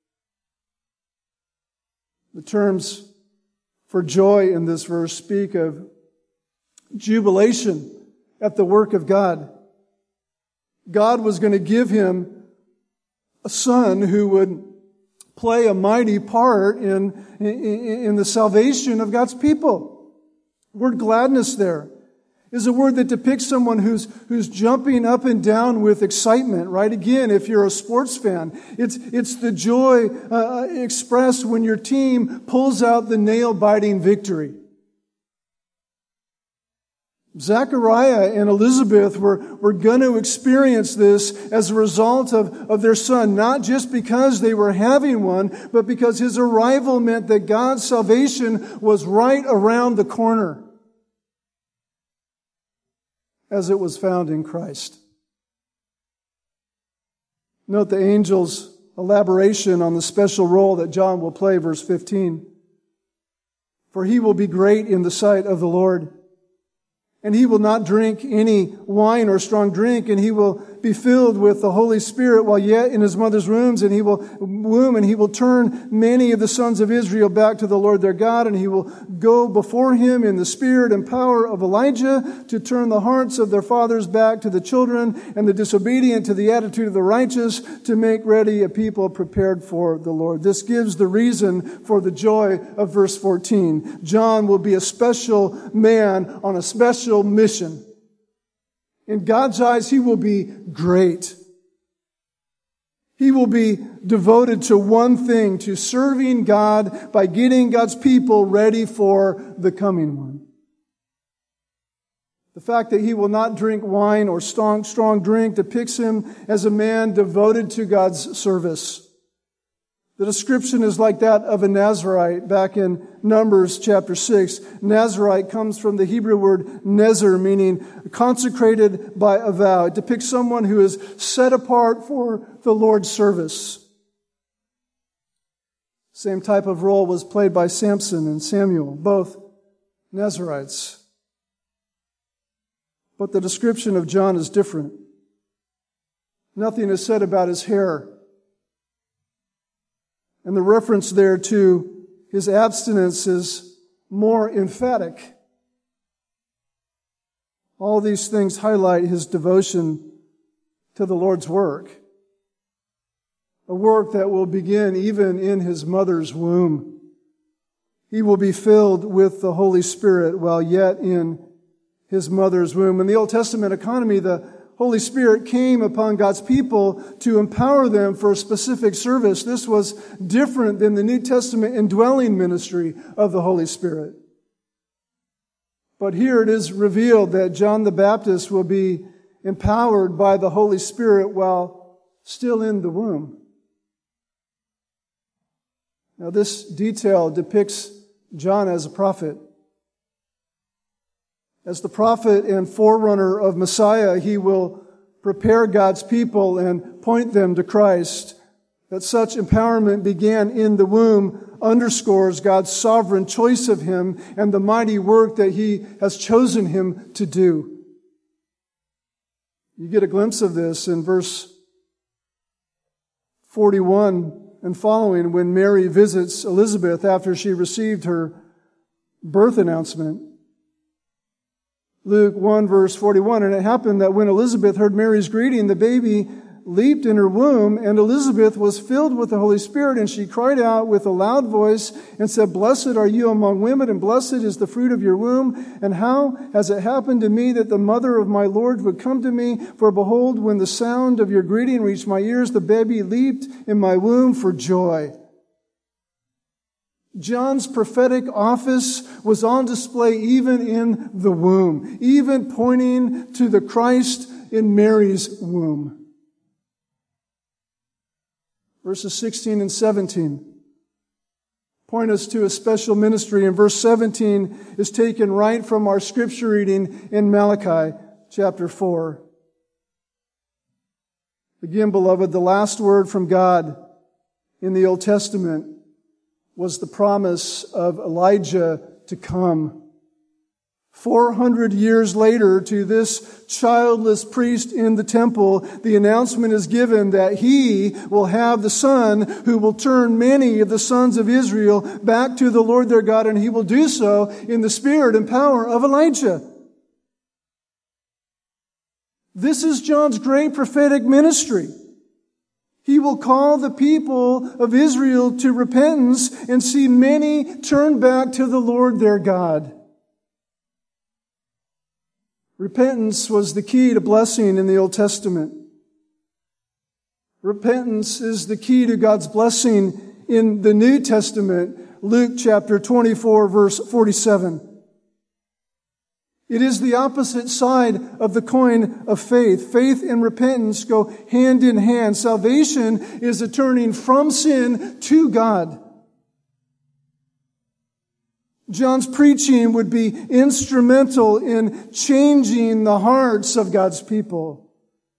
S1: The terms for joy in this verse speak of jubilation at the work of God. God was going to give him a son who would play a mighty part in the salvation of God's people. The word gladness there is a word that depicts someone who's jumping up and down with excitement, right? Again, if you're a sports fan, it's the joy expressed when your team pulls out the nail-biting victory. Zechariah and Elizabeth were going to experience this as a result of their son, not just because they were having one, but because his arrival meant that God's salvation was right around the corner, as it was found in Christ. Note the angel's elaboration on the special role that John will play, verse 15. For he will be great in the sight of the Lord, and he will not drink any wine or strong drink, and he will be filled with the Holy Spirit while yet in his mother's womb, and he will turn many of the sons of Israel back to the Lord their God, and he will go before him in the spirit and power of Elijah to turn the hearts of their fathers back to the children and the disobedient to the attitude of the righteous, to make ready a people prepared for the Lord. This gives the reason for the joy of verse 14. John will be a special man on a special mission. In God's eyes, he will be great. He will be devoted to one thing, to serving God by getting God's people ready for the coming one. The fact that he will not drink wine or strong drink depicts him as a man devoted to God's service. The description is like that of a Nazirite back in Numbers chapter 6. Nazirite comes from the Hebrew word nezer, meaning consecrated by a vow. It depicts someone who is set apart for the Lord's service. Same type of role was played by Samson and Samuel, both Nazirites. But the description of John is different. Nothing is said about his hair. And the reference there to his abstinence is more emphatic. All these things highlight his devotion to the Lord's work. a work that will begin even in his mother's womb. He will be filled with the Holy Spirit while yet in his mother's womb. In the Old Testament economy, the Holy Spirit came upon God's people to empower them for a specific service. This was different than the New Testament indwelling ministry of the Holy Spirit. But here it is revealed that John the Baptist will be empowered by the Holy Spirit while still in the womb. Now, this detail depicts John as a prophet. As the prophet and forerunner of Messiah, he will prepare God's people and point them to Christ. That such empowerment began in the womb underscores God's sovereign choice of him and the mighty work that he has chosen him to do. You get a glimpse of this in verse 41 and following, when Mary visits Elizabeth after she received her birth announcement. Luke 1 verse 41, and it happened that when Elizabeth heard Mary's greeting, the baby leaped in her womb, and Elizabeth was filled with the Holy Spirit, and she cried out with a loud voice and said, "Blessed are you among women, and blessed is the fruit of your womb. And how has it happened to me that the mother of my Lord would come to me? For behold, when the sound of your greeting reached my ears, the baby leaped in my womb for joy." John's prophetic office was on display even in the womb, even pointing to the Christ in Mary's womb. Verses 16 and 17 point us to a special ministry, and verse 17 is taken right from our scripture reading in Malachi chapter 4. Again, beloved, the last word from God in the Old Testament was the promise of Elijah to come. 400 years later, to this childless priest in the temple, the announcement is given that he will have the son who will turn many of the sons of Israel back to the Lord their God, and he will do so in the spirit and power of Elijah. This is John's great prophetic ministry. He will call the people of Israel to repentance and see many turn back to the Lord their God. Repentance was the key to blessing in the Old Testament. Repentance is the key to God's blessing in the New Testament. Luke chapter 24, verse 47. It is the opposite side of the coin of faith. Faith and repentance go hand in hand. Salvation is a turning from sin to God. John's preaching would be instrumental in changing the hearts of God's people.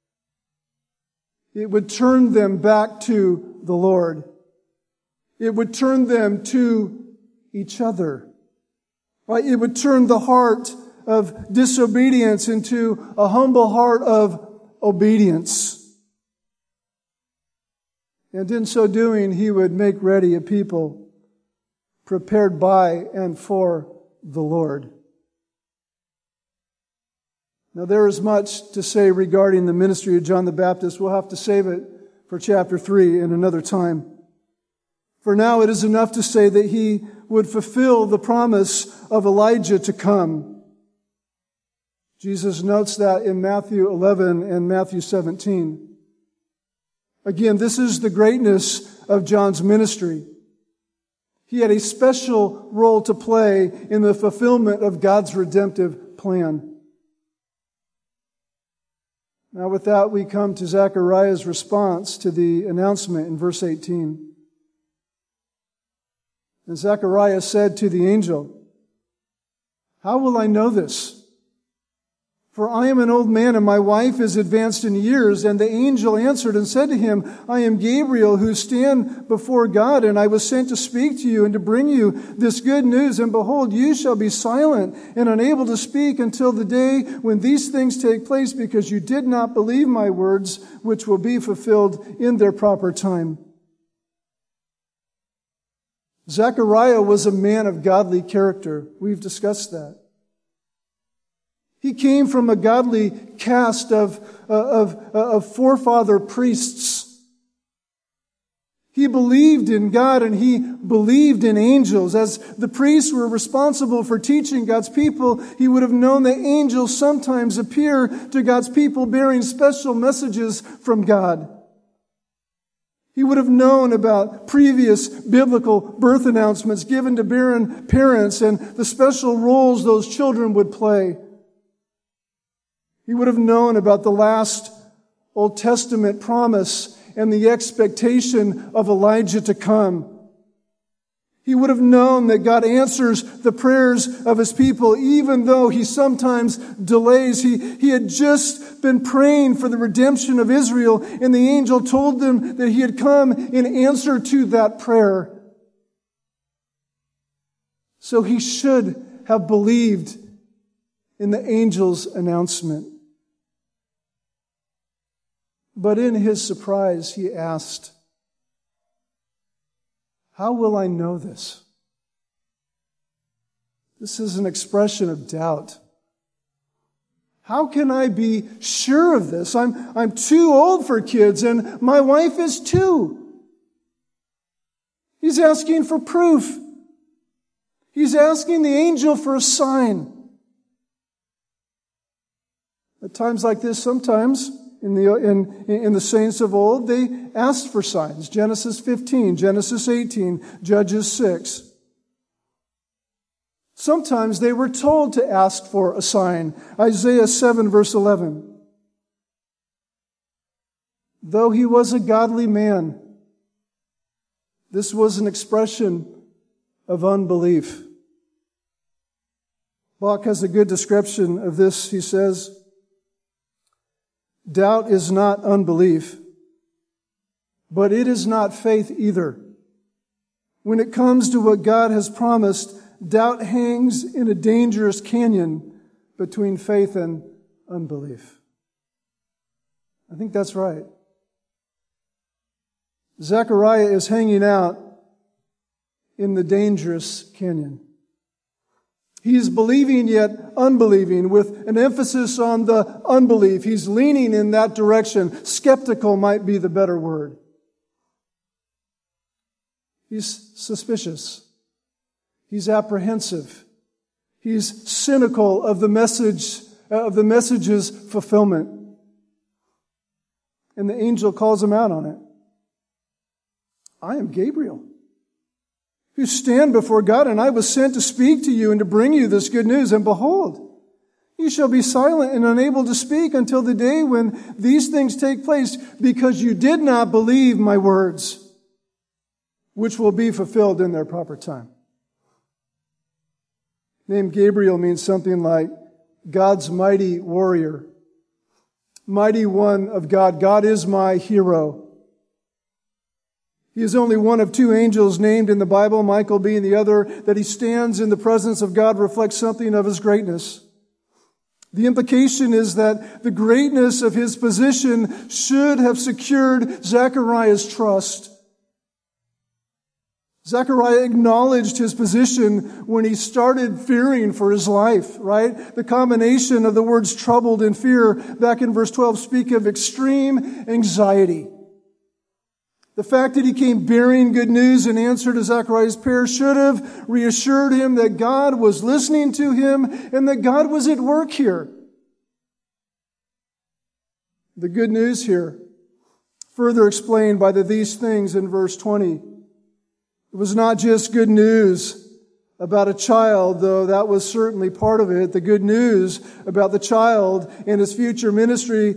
S1: It would turn them back to the Lord. It would turn them to each other. It would turn the heart of disobedience into a humble heart of obedience. And in so doing, he would make ready a people prepared by and for the Lord. Now, there is much to say regarding the ministry of John the Baptist. We'll have to save it for chapter 3 in another time. For now, it is enough to say that he would fulfill the promise of Elijah to come. Jesus notes that in Matthew 11 and Matthew 17. Again, this is the greatness of John's ministry. He had a special role to play in the fulfillment of God's redemptive plan. Now, with that, we come to Zechariah's response to the announcement in verse 18. And Zechariah said to the angel, "How will I know this? For I am an old man, and my wife is advanced in years." And the angel answered and said to him, "I am Gabriel, who stand before God, and I was sent to speak to you and to bring you this good news. And behold, you shall be silent and unable to speak until the day when these things take place, because you did not believe my words, which will be fulfilled in their proper time." Zechariah was a man of godly character. We've discussed that. He came from a godly caste of forefather priests. He believed in God and he believed in angels. As the priests were responsible for teaching God's people, he would have known that angels sometimes appear to God's people bearing special messages from God. He would have known about previous biblical birth announcements given to barren parents and the special roles those children would play. He would have known about the last Old Testament promise and the expectation of Elijah to come. He would have known that God answers the prayers of his people, even though he sometimes delays. He had just been praying for the redemption of Israel, and the angel told them that he had come in answer to that prayer. So he should have believed in the angel's announcement. But in his surprise, he asked, "How will I know this?" This is an expression of doubt. How can I be sure of this? I'm too old for kids, and my wife is too. He's asking for proof. He's asking the angel for a sign. At times like this, sometimes in the saints of old, they asked for signs. Genesis 15, Genesis 18, Judges 6. Sometimes they were told to ask for a sign. Isaiah 7, verse 11. Though he was a godly man, this was an expression of unbelief. Bach has a good description of this. He says, "Doubt is not unbelief, but it is not faith either. When it comes to what God has promised, doubt hangs in a dangerous canyon between faith and unbelief." I think that's right. Zechariah is hanging out in the dangerous canyon. He is believing yet unbelieving, with an emphasis on the unbelief. He's leaning in that direction. Skeptical might be the better word. He's suspicious. He's apprehensive. He's cynical of the message's fulfillment. And the angel calls him out on it. "I am Gabriel, who stand before God, and I was sent to speak to you and to bring you this good news. And behold, you shall be silent and unable to speak until the day when these things take place, because you did not believe my words, which will be fulfilled in their proper time." The name Gabriel means something like God's mighty warrior, mighty one of God. God is my hero. He is only one of two angels named in the Bible, Michael being the other. That he stands in the presence of God reflects something of his greatness. The implication is that the greatness of his position should have secured Zechariah's trust. Zechariah acknowledged his position when he started fearing for his life, right? The combination of the words troubled and fear back in verse 12 speak of extreme anxiety. The fact that he came bearing good news in answer to Zechariah's prayer should have reassured him that God was listening to him and that God was at work here. The good news here, further explained by these things in verse 20. It was not just good news about a child, though that was certainly part of it. The good news about the child and his future ministry,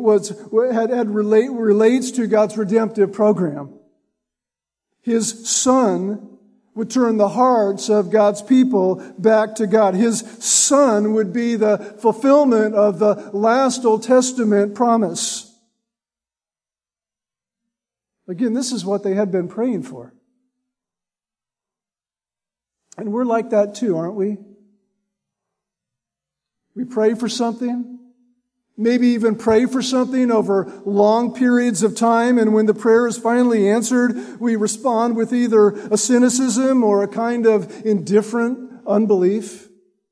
S1: relates to God's redemptive program. His son would turn the hearts of God's people back to God. His son would be the fulfillment of the last Old Testament promise. Again, this is what they had been praying for. And we're like that too, aren't we? We pray for something, maybe even pray for something over long periods of time, and when the prayer is finally answered, we respond with either a cynicism or a kind of indifferent unbelief.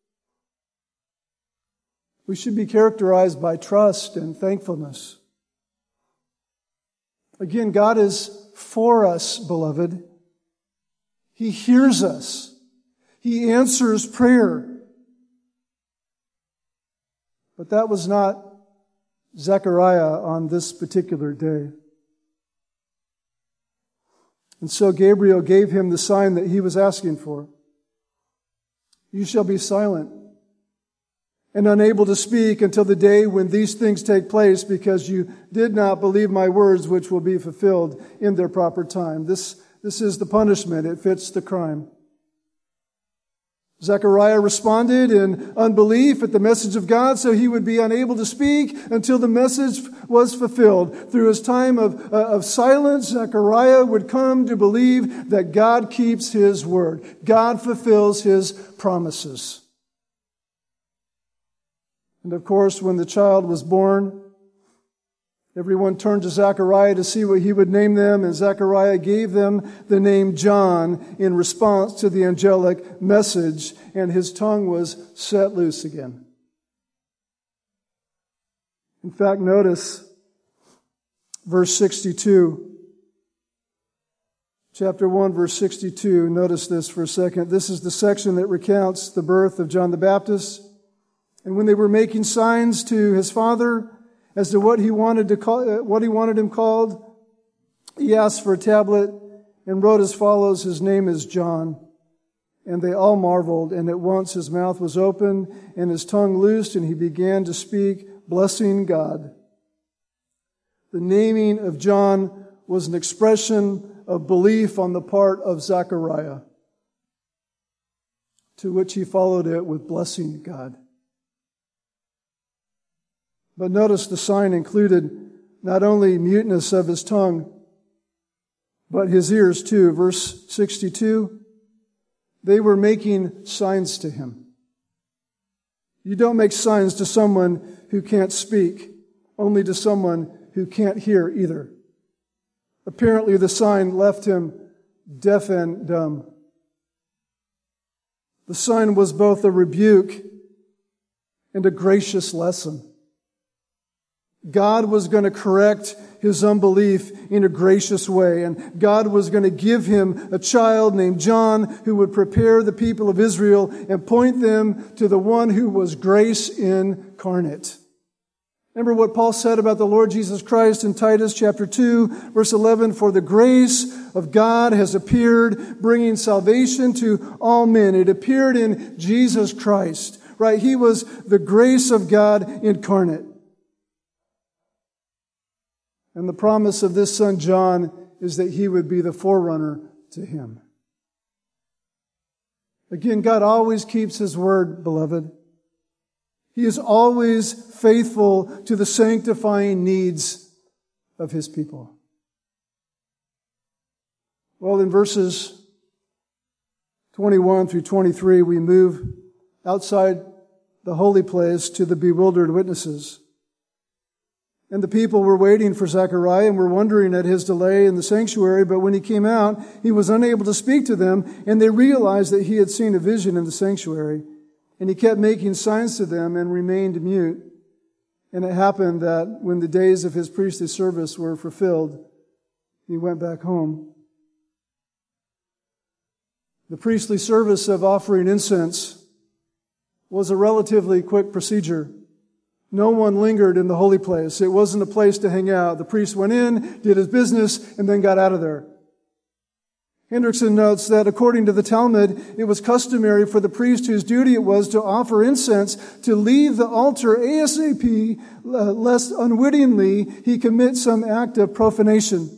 S1: We should be characterized by trust and thankfulness. Again, God is for us, beloved. He hears us. He answers prayer. But that was not Zechariah on this particular day. And so Gabriel gave him the sign that he was asking for. You shall be silent and unable to speak until the day when these things take place, because you did not believe my words, which will be fulfilled in their proper time. This is the punishment. It fits the crime. Zechariah responded in unbelief at the message of God, so he would be unable to speak until the message was fulfilled. Through his time of silence, Zechariah would come to believe that God keeps His word. God fulfills His promises. And of course, when the child was born, everyone turned to Zechariah to see what he would name them, and Zechariah gave them the name John in response to the angelic message, and his tongue was set loose again. In fact, notice verse 62. Chapter 1, verse 62. Notice this for a second. This is the section that recounts the birth of John the Baptist. And when they were making signs to his father as to what he wanted him called, he asked for a tablet and wrote as follows, his name is John. And they all marveled, and at once his mouth was opened and his tongue loosed, and he began to speak, blessing God. The naming of John was an expression of belief on the part of Zechariah, to which he followed it with blessing God. But notice the sign included not only muteness of his tongue, but his ears too. Verse 62, they were making signs to him. You don't make signs to someone who can't speak, only to someone who can't hear either. Apparently the sign left him deaf and dumb. The sign was both a rebuke and a gracious lesson. God was going to correct his unbelief in a gracious way, and God was going to give him a child named John who would prepare the people of Israel and point them to the one who was grace incarnate. Remember what Paul said about the Lord Jesus Christ in Titus chapter 2, verse 11, for the grace of God has appeared, bringing salvation to all men. It appeared in Jesus Christ, right? He was the grace of God incarnate. And the promise of this son John is that he would be the forerunner to him. Again, God always keeps His word, beloved. He is always faithful to the sanctifying needs of His people. Well, in verses 21 through 23, we move outside the holy place to the bewildered witnesses. And the people were waiting for Zechariah and were wondering at his delay in the sanctuary. But when he came out, he was unable to speak to them. And they realized that he had seen a vision in the sanctuary. And he kept making signs to them and remained mute. And it happened that when the days of his priestly service were fulfilled, he went back home. The priestly service of offering incense was a relatively quick procedure. No one lingered in the holy place. It wasn't a place to hang out. The priest went in, did his business, and then got out of there. Hendrickson notes that according to the Talmud, it was customary for the priest whose duty it was to offer incense to leave the altar ASAP, lest unwittingly he commit some act of profanation.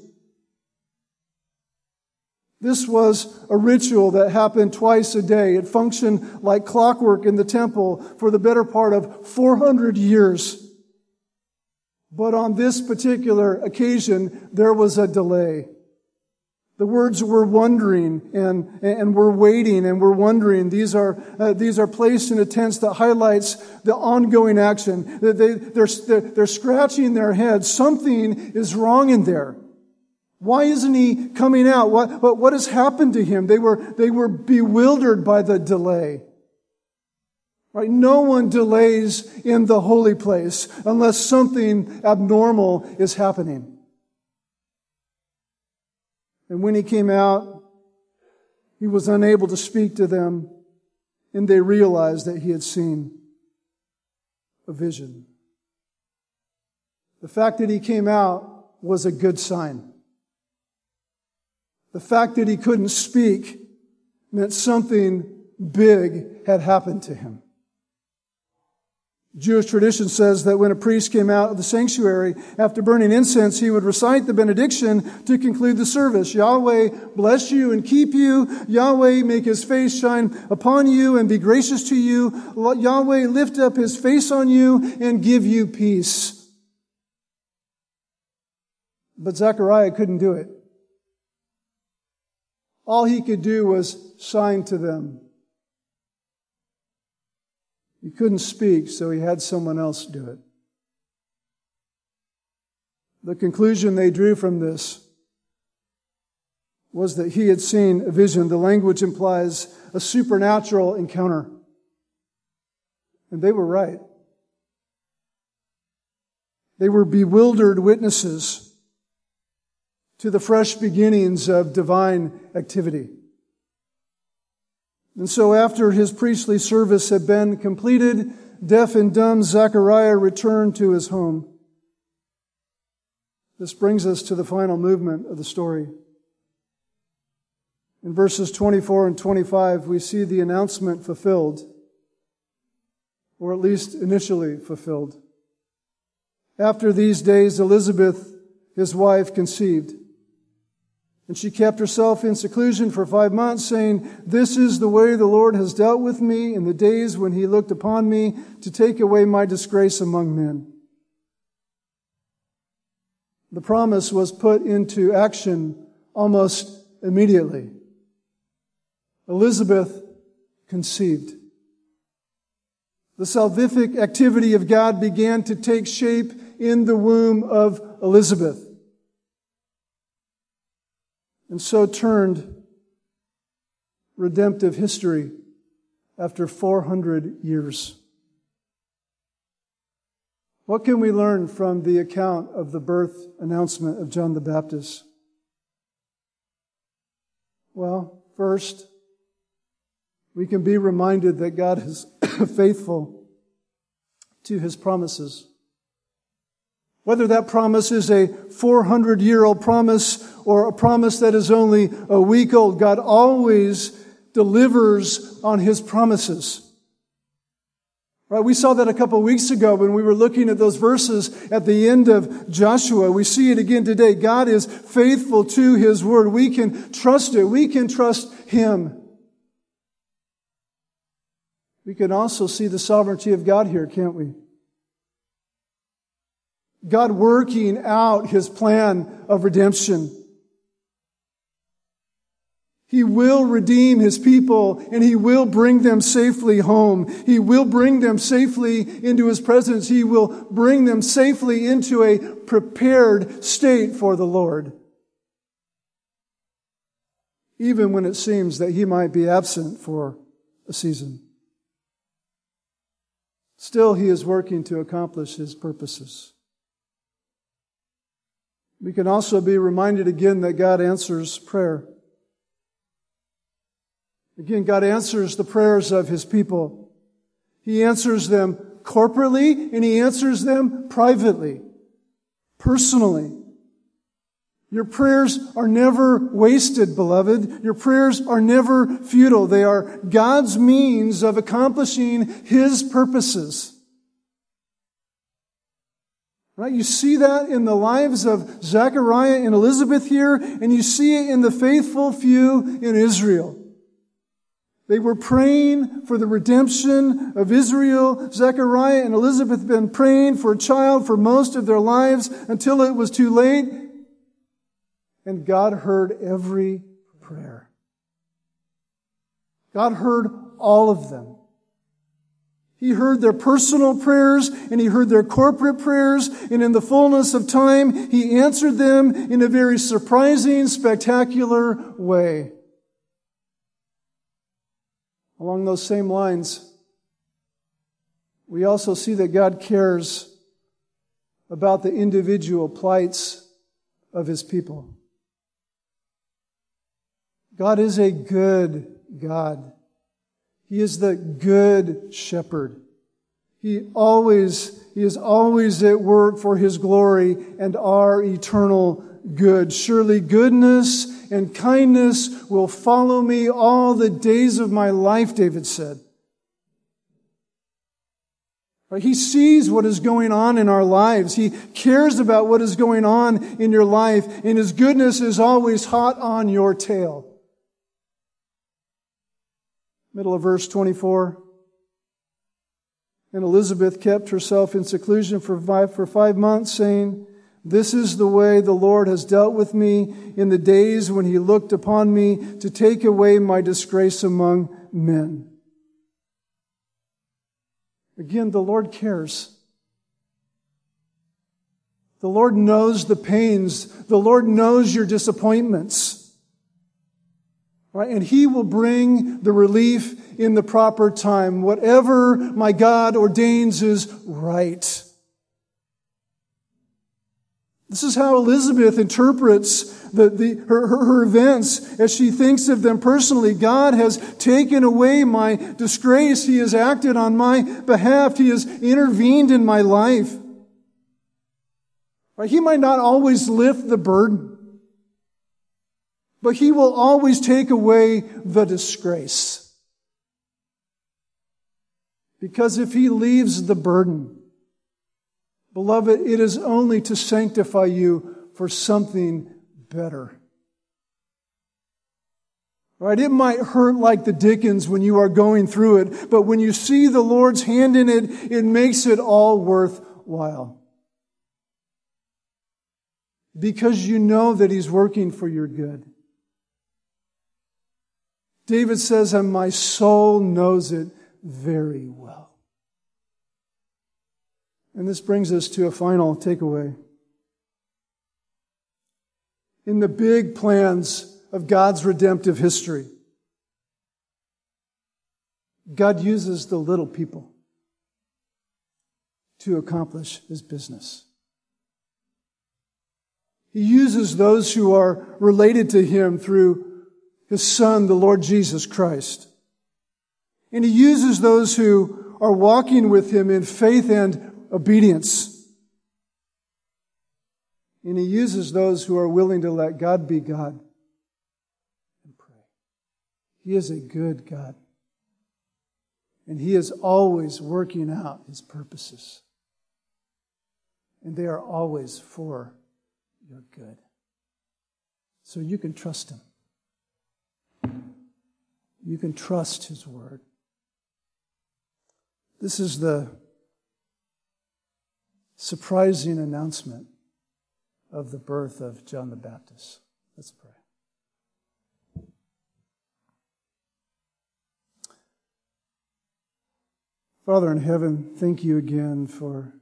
S1: This was a ritual that happened twice a day. It functioned like clockwork in the temple for the better part of 400 years. But on this particular occasion, there was a delay. The words "we're wondering" and "we're waiting" and "we're wondering." These are placed in a tense that highlights the ongoing action. They're scratching their heads. Something is wrong in there. Why isn't he coming out? What has happened to him? They were bewildered by the delay. Right? No one delays in the holy place unless something abnormal is happening. And when he came out, he was unable to speak to them, and they realized that he had seen a vision. The fact that he came out was a good sign. The fact that he couldn't speak meant something big had happened to him. Jewish tradition says that when a priest came out of the sanctuary after burning incense, he would recite the benediction to conclude the service. Yahweh bless you and keep you. Yahweh make his face shine upon you and be gracious to you. Yahweh lift up his face on you and give you peace. But Zechariah couldn't do it. All he could do was sign to them. He couldn't speak, so he had someone else do it. The conclusion they drew from this was that he had seen a vision. The language implies a supernatural encounter. And they were right. They were bewildered witnesses to the fresh beginnings of divine activity. And so after his priestly service had been completed, deaf and dumb Zechariah returned to his home. This brings us to the final movement of the story. In verses 24 and 25, we see the announcement fulfilled, or at least initially fulfilled. After these days, Elizabeth, his wife, conceived. And she kept herself in seclusion for 5 months, saying, "This is the way the Lord has dealt with me in the days when he looked upon me to take away my disgrace among men." The promise was put into action almost immediately. Elizabeth conceived. The salvific activity of God began to take shape in the womb of Elizabeth. And so turned redemptive history after 400 years. What can we learn from the account of the birth announcement of John the Baptist? Well, first, we can be reminded that God is faithful to his promises. Whether that promise is a 400-year-old promise or a promise that is only a week old, God always delivers on his promises. Right? We saw that a couple of weeks ago when we were looking at those verses at the end of Joshua. We see it again today. God is faithful to his word. We can trust it. We can trust him. We can also see the sovereignty of God here, can't we? God working out his plan of redemption. He will redeem his people and he will bring them safely home. He will bring them safely into his presence. He will bring them safely into a prepared state for the Lord. Even when it seems that he might be absent for a season. Still, he is working to accomplish his purposes. We can also be reminded again that God answers prayer. Again, God answers the prayers of his people. He answers them corporately and he answers them privately, personally. Your prayers are never wasted, beloved. Your prayers are never futile. They are God's means of accomplishing his purposes. Right? You see that in the lives of Zechariah and Elizabeth here, and you see it in the faithful few in Israel. They were praying for the redemption of Israel. Zechariah and Elizabeth had been praying for a child for most of their lives until it was too late. And God heard every prayer. God heard all of them. He heard their personal prayers and he heard their corporate prayers, and in the fullness of time, he answered them in a very surprising, spectacular way. Along those same lines, we also see that God cares about the individual plights of his people. God is a good God. He is the good shepherd. He is always at work for His glory and our eternal good. Surely goodness and kindness will follow me all the days of my life, David said. He sees what is going on in our lives. He cares about what is going on in your life, and His goodness is always hot on your tail. Middle of verse 24. And Elizabeth kept herself in seclusion for 5 months, saying, "This is the way the Lord has dealt with me in the days when He looked upon me to take away my disgrace among men." Again, the Lord cares. The Lord knows the pains. The Lord knows your disappointments. Right? And He will bring the relief in the proper time. Whatever my God ordains is right. This is how Elizabeth interprets her events as she thinks of them personally. God has taken away my disgrace. He has acted on my behalf. He has intervened in my life. Right? He might not always lift the burden, but He will always take away the disgrace. Because if He leaves the burden, beloved, it is only to sanctify you for something better. Right? It might hurt like the dickens when you are going through it, but when you see the Lord's hand in it, it makes it all worthwhile. Because you know that He's working for your good. David says, "And my soul knows it very well." And this brings us to a final takeaway. In the big plans of God's redemptive history, God uses the little people to accomplish His business. He uses those who are related to Him through His Son, the Lord Jesus Christ. And He uses those who are walking with Him in faith and obedience. And He uses those who are willing to let God be God and pray. He is a good God. And He is always working out His purposes. And they are always for your good. So you can trust Him. You can trust His word. This is the surprising announcement of the birth of John the Baptist. Let's pray. Father in heaven, thank You again for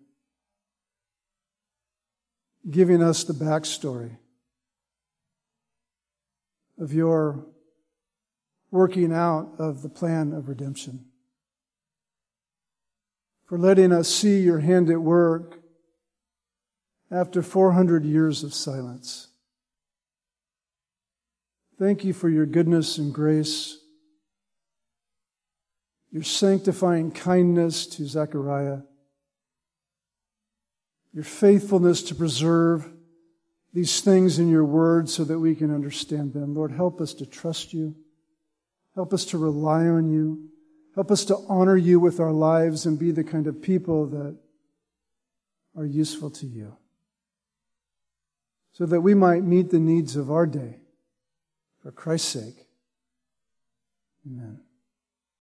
S1: giving us the backstory of Your working out of the plan of redemption. For letting us see Your hand at work after 400 years of silence. Thank You for Your goodness and grace, Your sanctifying kindness to Zechariah, Your faithfulness to preserve these things in Your word so that we can understand them. Lord, help us to trust You. Help us to rely on You. Help us to honor You with our lives and be the kind of people that are useful to You, so that we might meet the needs of our day for Christ's sake. Amen.